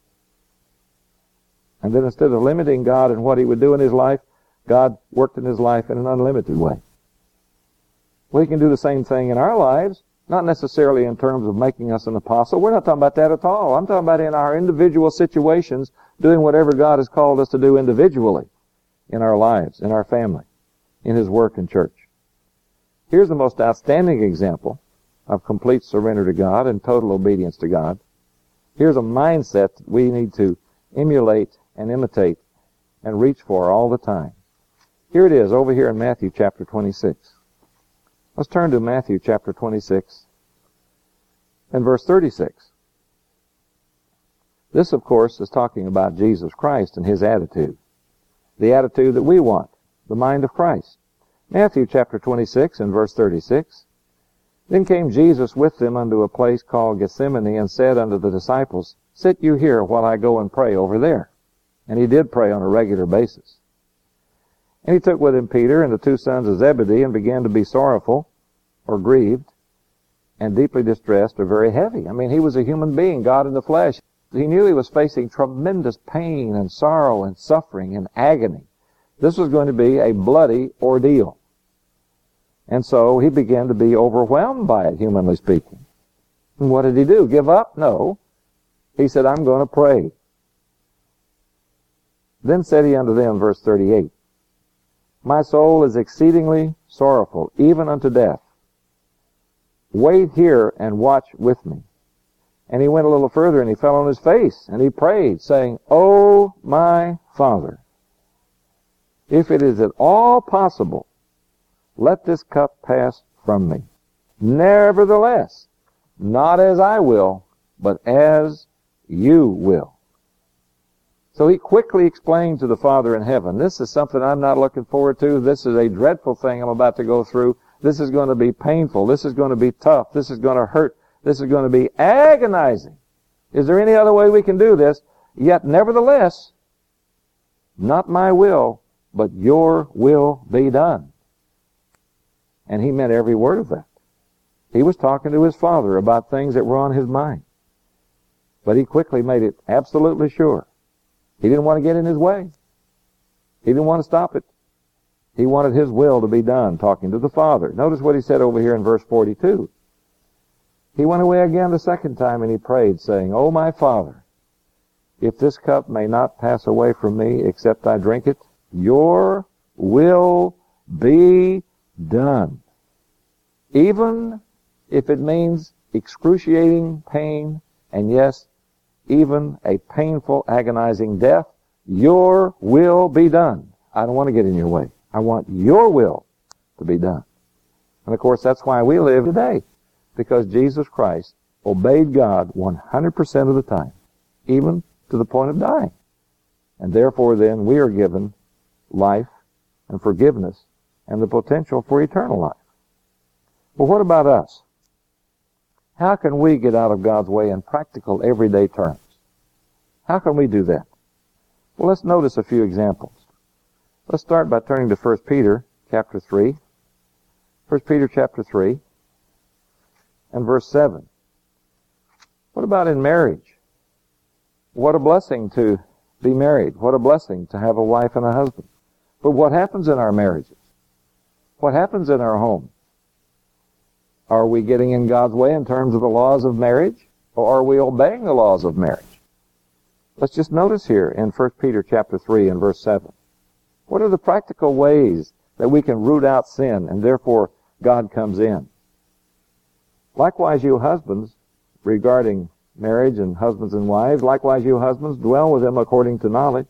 And then instead of limiting God and what he would do in his life, God worked in his life in an unlimited way. We can do the same thing in our lives, not necessarily in terms of making us an apostle. We're not talking about that at all. I'm talking about in our individual situations, doing whatever God has called us to do individually in our lives, in our family, in his work in church. Here's the most outstanding example of complete surrender to God and total obedience to God. Here's a mindset that we need to emulate and imitate and reach for all the time. Here it is over here in Matthew chapter twenty-six. Let's turn to Matthew chapter twenty-six and verse thirty-six. This, of course, is talking about Jesus Christ and his attitude. The attitude that we want, the mind of Christ. Matthew chapter twenty-six and verse thirty-six. Then came Jesus with them unto a place called Gethsemane, and said unto the disciples, Sit you here while I go and pray over there. And he did pray on a regular basis. And he took with him Peter and the two sons of Zebedee, and began to be sorrowful, or grieved, and deeply distressed, or very heavy. I mean, he was a human being, God in the flesh. He knew he was facing tremendous pain and sorrow and suffering and agony. This was going to be a bloody ordeal. And so he began to be overwhelmed by it, humanly speaking. And what did he do? Give up? No. He said, I'm going to pray. Then said he unto them, verse thirty-eight, My soul is exceedingly sorrowful, even unto death. Wait here and watch with me. And he went a little further, and he fell on his face, and he prayed, saying, O my Father, if it is at all possible, let this cup pass from me. Nevertheless, not as I will, but as you will. So he quickly explained to the Father in heaven, this is something I'm not looking forward to. This is a dreadful thing I'm about to go through. This is going to be painful. This is going to be tough. This is going to hurt. This is going to be agonizing. Is there any other way we can do this? Yet, nevertheless, not my will, but your will be done. And he meant every word of that. He was talking to his Father about things that were on his mind. But he quickly made it absolutely sure. He didn't want to get in his way. He didn't want to stop it. He wanted his will to be done, talking to the Father. Notice what he said over here in verse forty-two. He went away again the second time, and he prayed, saying, O my Father, if this cup may not pass away from me, except I drink it, your will be done. Even if it means excruciating pain, and yes, even a painful, agonizing death, your will be done. I don't want to get in your way. I want your will to be done. And of course, that's why we live today. Because Jesus Christ obeyed God one hundred percent of the time, even to the point of dying. And therefore then we are given life and forgiveness and the potential for eternal life. Well, what about us? How can we get out of God's way in practical, everyday terms? How can we do that? Well, let's notice a few examples. Let's start by turning to First Peter chapter three. First Peter chapter three. And verse seven. What about in marriage? What a blessing to be married. What a blessing to have a wife and a husband. But what happens in our marriages? What happens in our home? Are we getting in God's way in terms of the laws of marriage? Or are we obeying the laws of marriage? Let's just notice here in First Peter chapter three and verse seven. What are the practical ways that we can root out sin and therefore God comes in? Likewise, you husbands, regarding marriage and husbands and wives, likewise you husbands, dwell with them according to knowledge,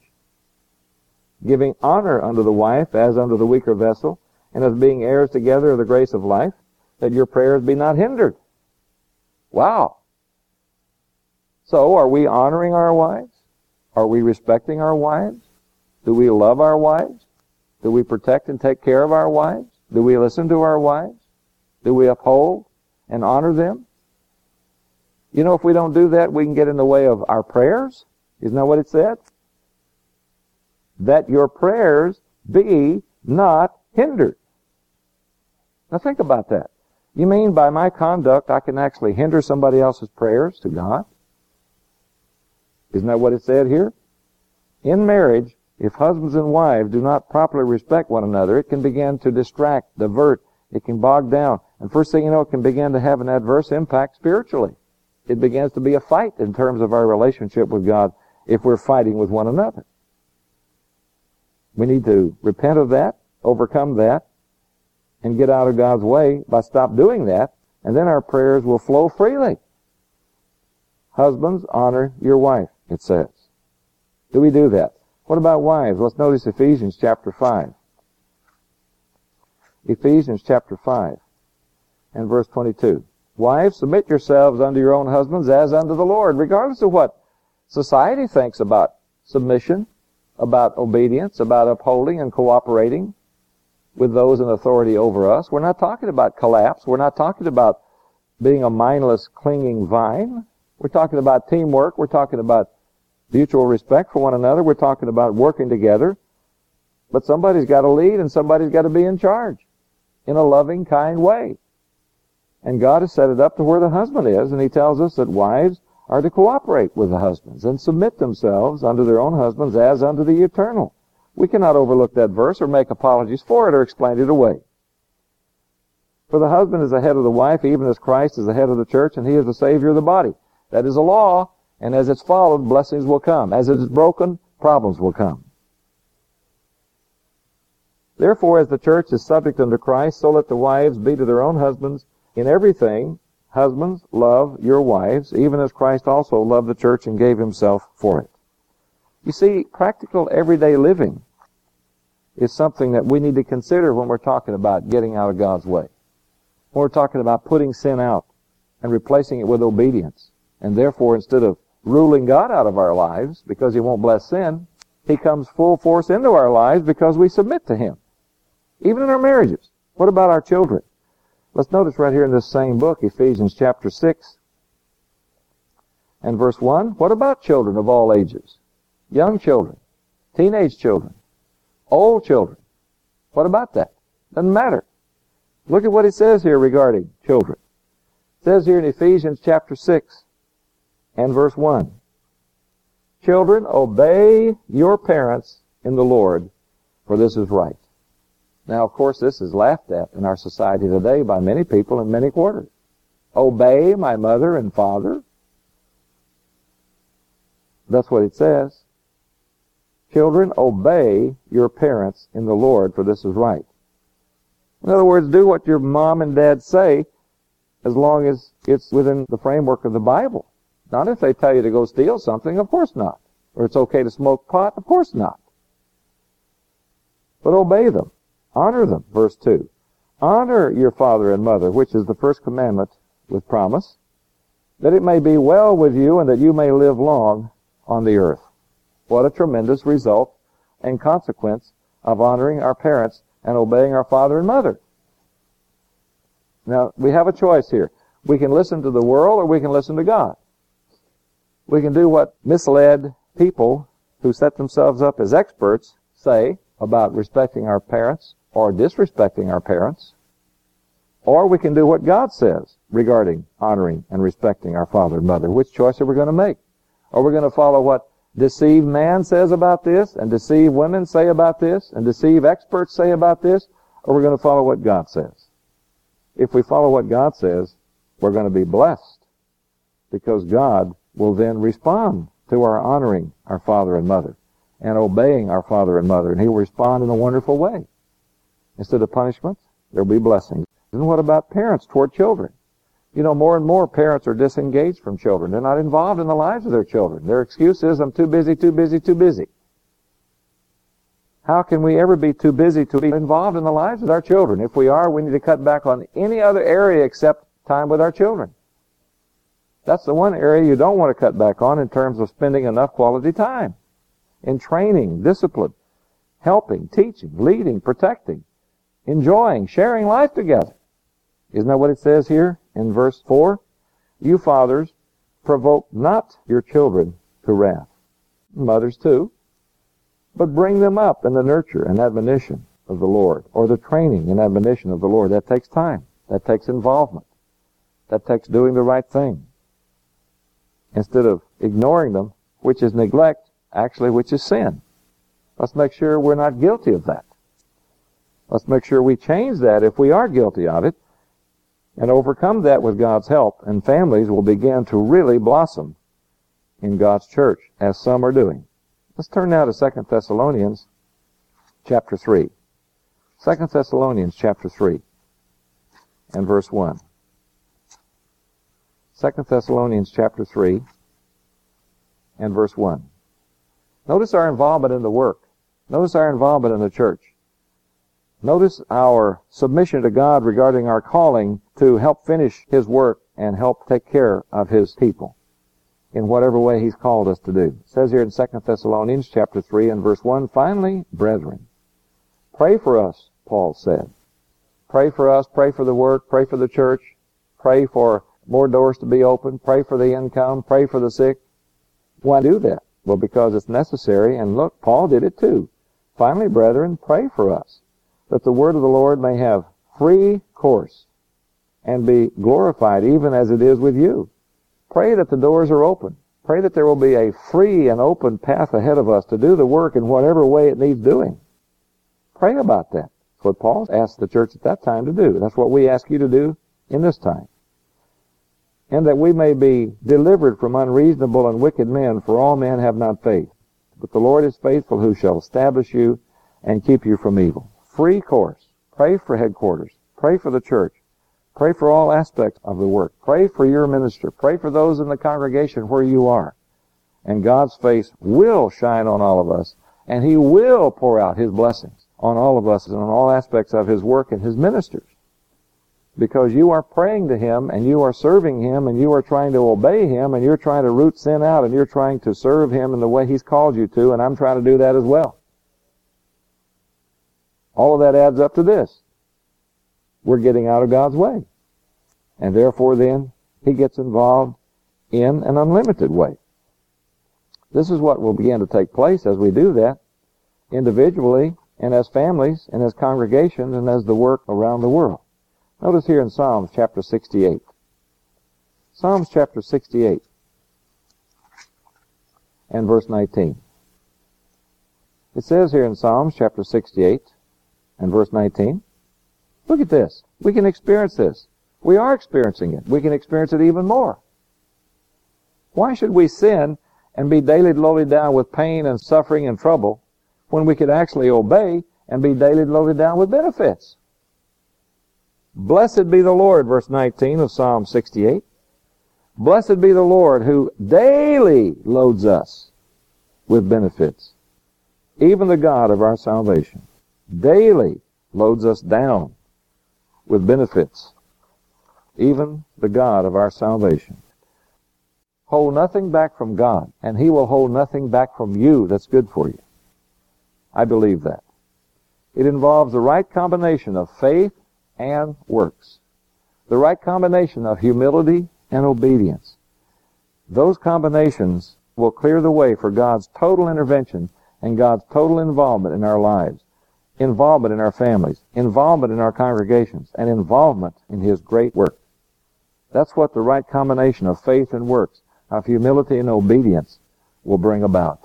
giving honor unto the wife as unto the weaker vessel, and as being heirs together of the grace of life, that your prayers be not hindered. Wow. So, are we honoring our wives? Are we respecting our wives? Do we love our wives? Do we protect and take care of our wives? Do we listen to our wives? Do we uphold and honor them? You know, if we don't do that, we can get in the way of our prayers. Isn't that what it said? That your prayers be not hindered. Now think about that. You mean by my conduct I can actually hinder somebody else's prayers to God? Isn't that what it said here? In marriage, if husbands and wives do not properly respect one another, it can begin to distract, divert, it can bog down. And first thing you know, it can begin to have an adverse impact spiritually. It begins to be a fight in terms of our relationship with God if we're fighting with one another. We need to repent of that, overcome that, and get out of God's way by stop doing that, and then our prayers will flow freely. Husbands, honor your wife, it says. Do we do that? What about wives? Let's notice Ephesians chapter five. Ephesians chapter five and verse twenty-two. Wives, submit yourselves unto your own husbands as unto the Lord, regardless of what society thinks about submission, about obedience, about upholding and cooperating. with those in authority over us. We're not talking about collapse. We're not talking about being a mindless, clinging vine. We're talking about teamwork. We're talking about mutual respect for one another. We're talking about working together. But somebody's got to lead and somebody's got to be in charge in a loving, kind way. And God has set it up to where the husband is, and he tells us that wives are to cooperate with the husbands and submit themselves unto their own husbands as unto the eternal. We cannot overlook that verse or make apologies for it or explain it away. For the husband is the head of the wife, even as Christ is the head of the church, and he is the Savior of the body. That is a law, and as it's followed, blessings will come. As it is broken, problems will come. Therefore, as the church is subject unto Christ, so let the wives be to their own husbands in everything. Husbands, love your wives, even as Christ also loved the church and gave himself for it. You see, practical everyday living is something that we need to consider when we're talking about getting out of God's way. When we're talking about putting sin out and replacing it with obedience. And therefore, instead of ruling God out of our lives because he won't bless sin, he comes full force into our lives because we submit to him. Even in our marriages. What about our children? Let's notice right here in this same book, Ephesians chapter six and verse one. What about children of all ages? Young children, teenage children, old children. What about that? Doesn't matter. Look at what it says here regarding children. It says here in Ephesians chapter six and verse one. Children, obey your parents in the Lord, for this is right. Now, of course, this is laughed at in our society today by many people in many quarters. Obey my mother and father. That's what it says. Children, obey your parents in the Lord, for this is right. In other words, do what your mom and dad say as long as it's within the framework of the Bible. Not if they tell you to go steal something, of course not. Or it's okay to smoke pot, of course not. But obey them. Honor them, verse two. Honor your father and mother, which is the first commandment with promise, that it may be well with you and that you may live long on the earth. What a tremendous result and consequence of honoring our parents and obeying our father and mother. Now, we have a choice here. We can listen to the world or we can listen to God. We can do what misled people who set themselves up as experts say about respecting our parents or disrespecting our parents. Or we can do what God says regarding honoring and respecting our father and mother. Which choice are we going to make? Are we going to follow what deceived man says about this, and deceived women say about this, and deceived experts say about this, or we're going to follow what God says? If we follow what God says, we're going to be blessed, because God will then respond to our honoring our father and mother and obeying our father and mother, and he will respond in a wonderful way. Instead of punishment, there will be blessings. And what about parents toward children? You know, more and more parents are disengaged from children. They're not involved in the lives of their children. Their excuse is, I'm too busy, too busy, too busy. How can we ever be too busy to be involved in the lives of our children? If we are, we need to cut back on any other area except time with our children. That's the one area you don't want to cut back on in terms of spending enough quality time in training, discipline, helping, teaching, leading, protecting, enjoying, sharing life together. Isn't that what it says here in verse four? You fathers, provoke not your children to wrath. Mothers too. But bring them up in the nurture and admonition of the Lord, or the training and admonition of the Lord. That takes time. That takes involvement. That takes doing the right thing. Instead of ignoring them, which is neglect, actually which is sin. Let's make sure we're not guilty of that. Let's make sure we change that if we are guilty of it, and overcome that with God's help, and families will begin to really blossom in God's church, as some are doing. Let's turn now to Second Thessalonians chapter three. Second Thessalonians chapter three and verse one. Second Thessalonians chapter three and verse one. Notice our involvement in the work. Notice our involvement in the church. Notice our submission to God regarding our calling to help finish his work and help take care of his people in whatever way he's called us to do. It says here in Second Thessalonians chapter three and verse one, finally, brethren, pray for us Paul said. Pray for us, pray for the work, pray for the church, pray for more doors to be opened, pray for the income, pray for the sick. Why do that? Well, because it's necessary, and look, Paul did it too. Finally, brethren, pray for us, that the word of the Lord may have free course and be glorified even as it is with you. Pray that the doors are open. Pray that there will be a free and open path ahead of us to do the work in whatever way it needs doing. Pray about that. That's what Paul asked the church at that time to do. That's what we ask you to do in this time. And that we may be delivered from unreasonable and wicked men, for all men have not faith. But the Lord is faithful, who shall establish you and keep you from evil. Free course. Pray for headquarters. Pray for the church. Pray for all aspects of the work. Pray for your minister. Pray for those in the congregation where you are. And God's face will shine on all of us, and He will pour out His blessings on all of us and on all aspects of His work and His ministers. Because you are praying to Him, and you are serving Him, and you are trying to obey Him, and you're trying to root sin out, and you're trying to serve Him in the way He's called you to, and I'm trying to do that as well. All of that adds up to this. We're getting out of God's way. And therefore then, He gets involved in an unlimited way. This is what will begin to take place as we do that, individually, and as families, and as congregations, and as the work around the world. Notice here in Psalms chapter sixty-eight. Psalms chapter sixty-eight and verse nineteen. It says here in Psalms chapter sixty-eight and verse nineteen, look at this. We can experience this. We are experiencing it. We can experience it even more. Why should we sin and be daily loaded down with pain and suffering and trouble when we could actually obey and be daily loaded down with benefits? Blessed be the Lord, verse nineteen of Psalm sixty-eight. Blessed be the Lord who daily loads us with benefits, even the God of our salvation. Daily loads us down with benefits, even the God of our salvation. Hold nothing back from God, and He will hold nothing back from you that's good for you. I believe that. It involves the right combination of faith and works. The right combination of humility and obedience. Those combinations will clear the way for God's total intervention and God's total involvement in our lives, involvement in our families, involvement in our congregations, and involvement in His great work. That's what the right combination of faith and works, of humility and obedience, will bring about.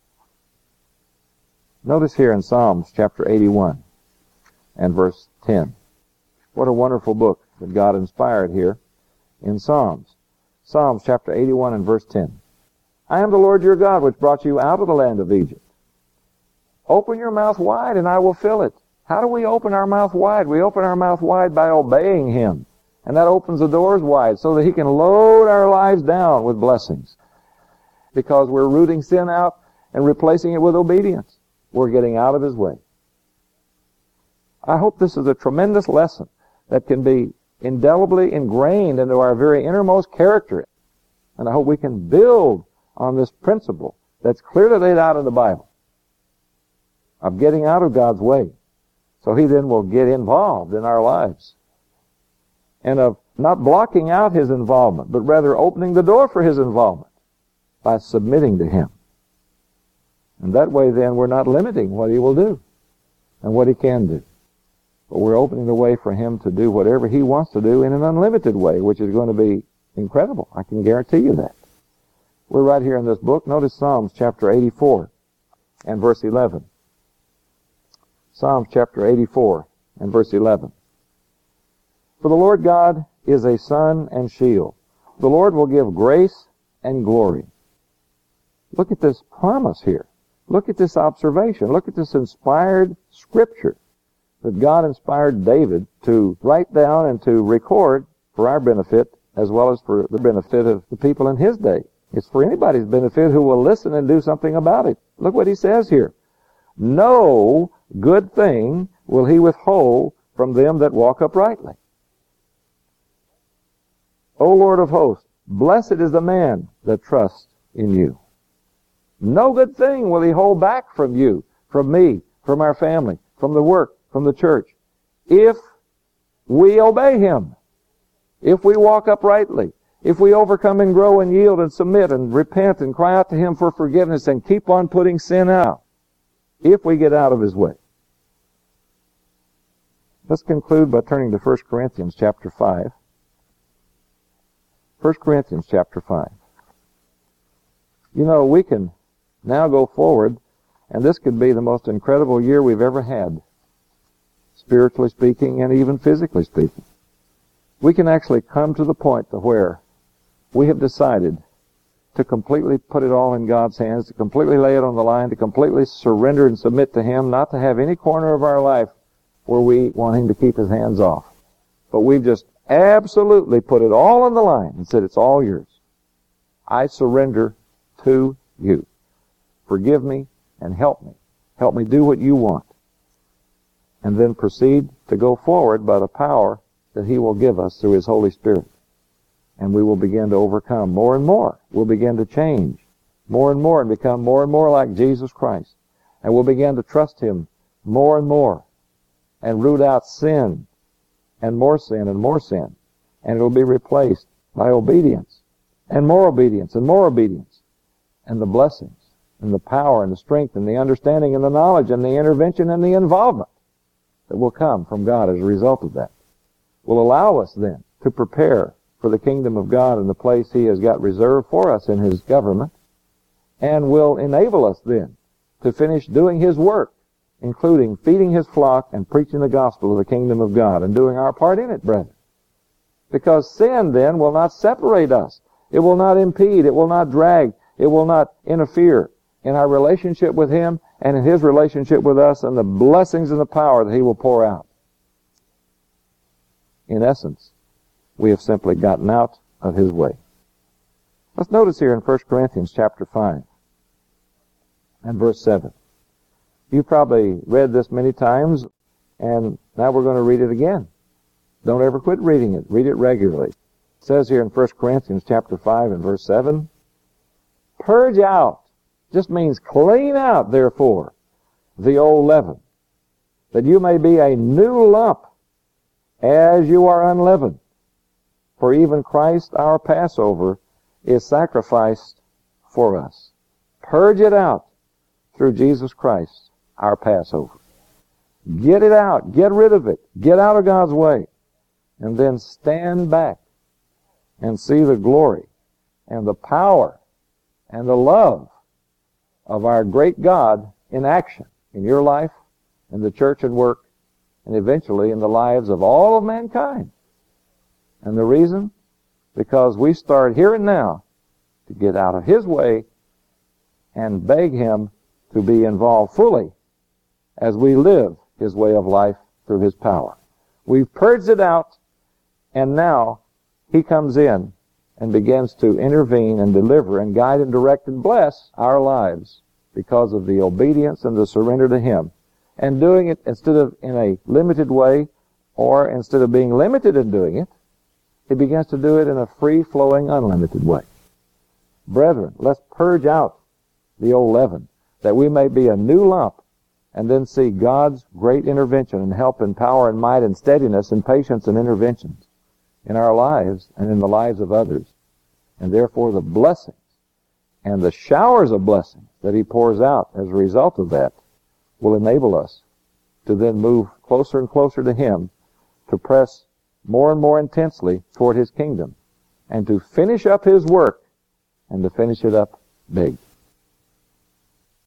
Notice here in Psalms chapter eighty-one and verse ten. What a wonderful book that God inspired here in Psalms. Psalms chapter eighty-one and verse ten. I am the Lord your God, which brought you out of the land of Egypt. Open your mouth wide, and I will fill it. How do we open our mouth wide? We open our mouth wide by obeying Him. And that opens the doors wide so that He can load our lives down with blessings. Because we're rooting sin out and replacing it with obedience. We're getting out of His way. I hope this is a tremendous lesson that can be indelibly ingrained into our very innermost character. And I hope we can build on this principle that's clearly laid out in the Bible of getting out of God's way, so He then will get involved in our lives. And of not blocking out His involvement, but rather opening the door for His involvement by submitting to Him. And that way then we're not limiting what He will do and what He can do. But we're opening the way for Him to do whatever He wants to do in an unlimited way, which is going to be incredible. I can guarantee you that. We're right here in this book. Notice Psalms chapter eighty-four and verse eleven. Psalms chapter eighty-four and verse eleven. For the Lord God is a sun and shield. The Lord will give grace and glory. Look at this promise here. Look at this observation. Look at this inspired scripture that God inspired David to write down and to record for our benefit as well as for the benefit of the people in his day. It's for anybody's benefit who will listen and do something about it. Look what he says here. No good thing will He withhold from them that walk uprightly. O Lord of hosts, blessed is the man that trusts in you. No good thing will He hold back from you, from me, from our family, from the work, from the church, if we obey Him, if we walk uprightly, if we overcome and grow and yield and submit and repent and cry out to Him for forgiveness and keep on putting sin out, if we get out of His way. Let's conclude by turning to First Corinthians chapter five. First Corinthians chapter five. You know, we can now go forward, and this could be the most incredible year we've ever had, spiritually speaking and even physically speaking. We can actually come to the point to where we have decided to completely put it all in God's hands, to completely lay it on the line, to completely surrender and submit to Him, not to have any corner of our life where we want Him to keep His hands off. But we've just absolutely put it all on the line and said, it's all yours. I surrender to you. Forgive me and help me. Help me do what you want. And then proceed to go forward by the power that He will give us through His Holy Spirit. And we will begin to overcome more and more. We'll begin to change more and more and become more and more like Jesus Christ. And we'll begin to trust Him more and more and root out sin and more sin and more sin. And it will be replaced by obedience and more obedience and more obedience. And the blessings and the power and the strength and the understanding and the knowledge and the intervention and the involvement that will come from God as a result of that will allow us then to prepare for the kingdom of God and the place He has got reserved for us in His government, and will enable us then to finish doing His work, including feeding His flock and preaching the gospel of the kingdom of God and doing our part in it, brethren. Because sin then will not separate us. It will not impede. It will not drag. It will not interfere in our relationship with Him and in His relationship with us and the blessings and the power that He will pour out. In essence, we have simply gotten out of His way. Let's notice here in First Corinthians chapter five and verse seven. You've probably read this many times, and now we're going to read it again. Don't ever quit reading it. Read it regularly. It says here in First Corinthians chapter five and verse seven, purge out, just means clean out, therefore, the old leaven, that you may be a new lump, as you are unleavened. For even Christ our Passover is sacrificed for us. Purge it out through Jesus Christ our Passover. Get it out. Get rid of it. Get out of God's way. And then stand back and see the glory and the power and the love of our great God in action in your life, in the church and work, and eventually in the lives of all of mankind. And the reason? Because we start here and now to get out of His way and beg Him to be involved fully as we live His way of life through His power. We've purged it out, and now He comes in and begins to intervene and deliver and guide and direct and bless our lives because of the obedience and the surrender to Him. And doing it instead of in a limited way, or instead of being limited in doing it, He begins to do it in a free-flowing, unlimited way. Brethren, let's purge out the old leaven, that we may be a new lump, and then see God's great intervention and help and power and might and steadiness and patience and interventions in our lives and in the lives of others. And therefore the blessings and the showers of blessings that He pours out as a result of that will enable us to then move closer and closer to Him, to press more and more intensely toward His kingdom, and to finish up His work, and to finish it up big.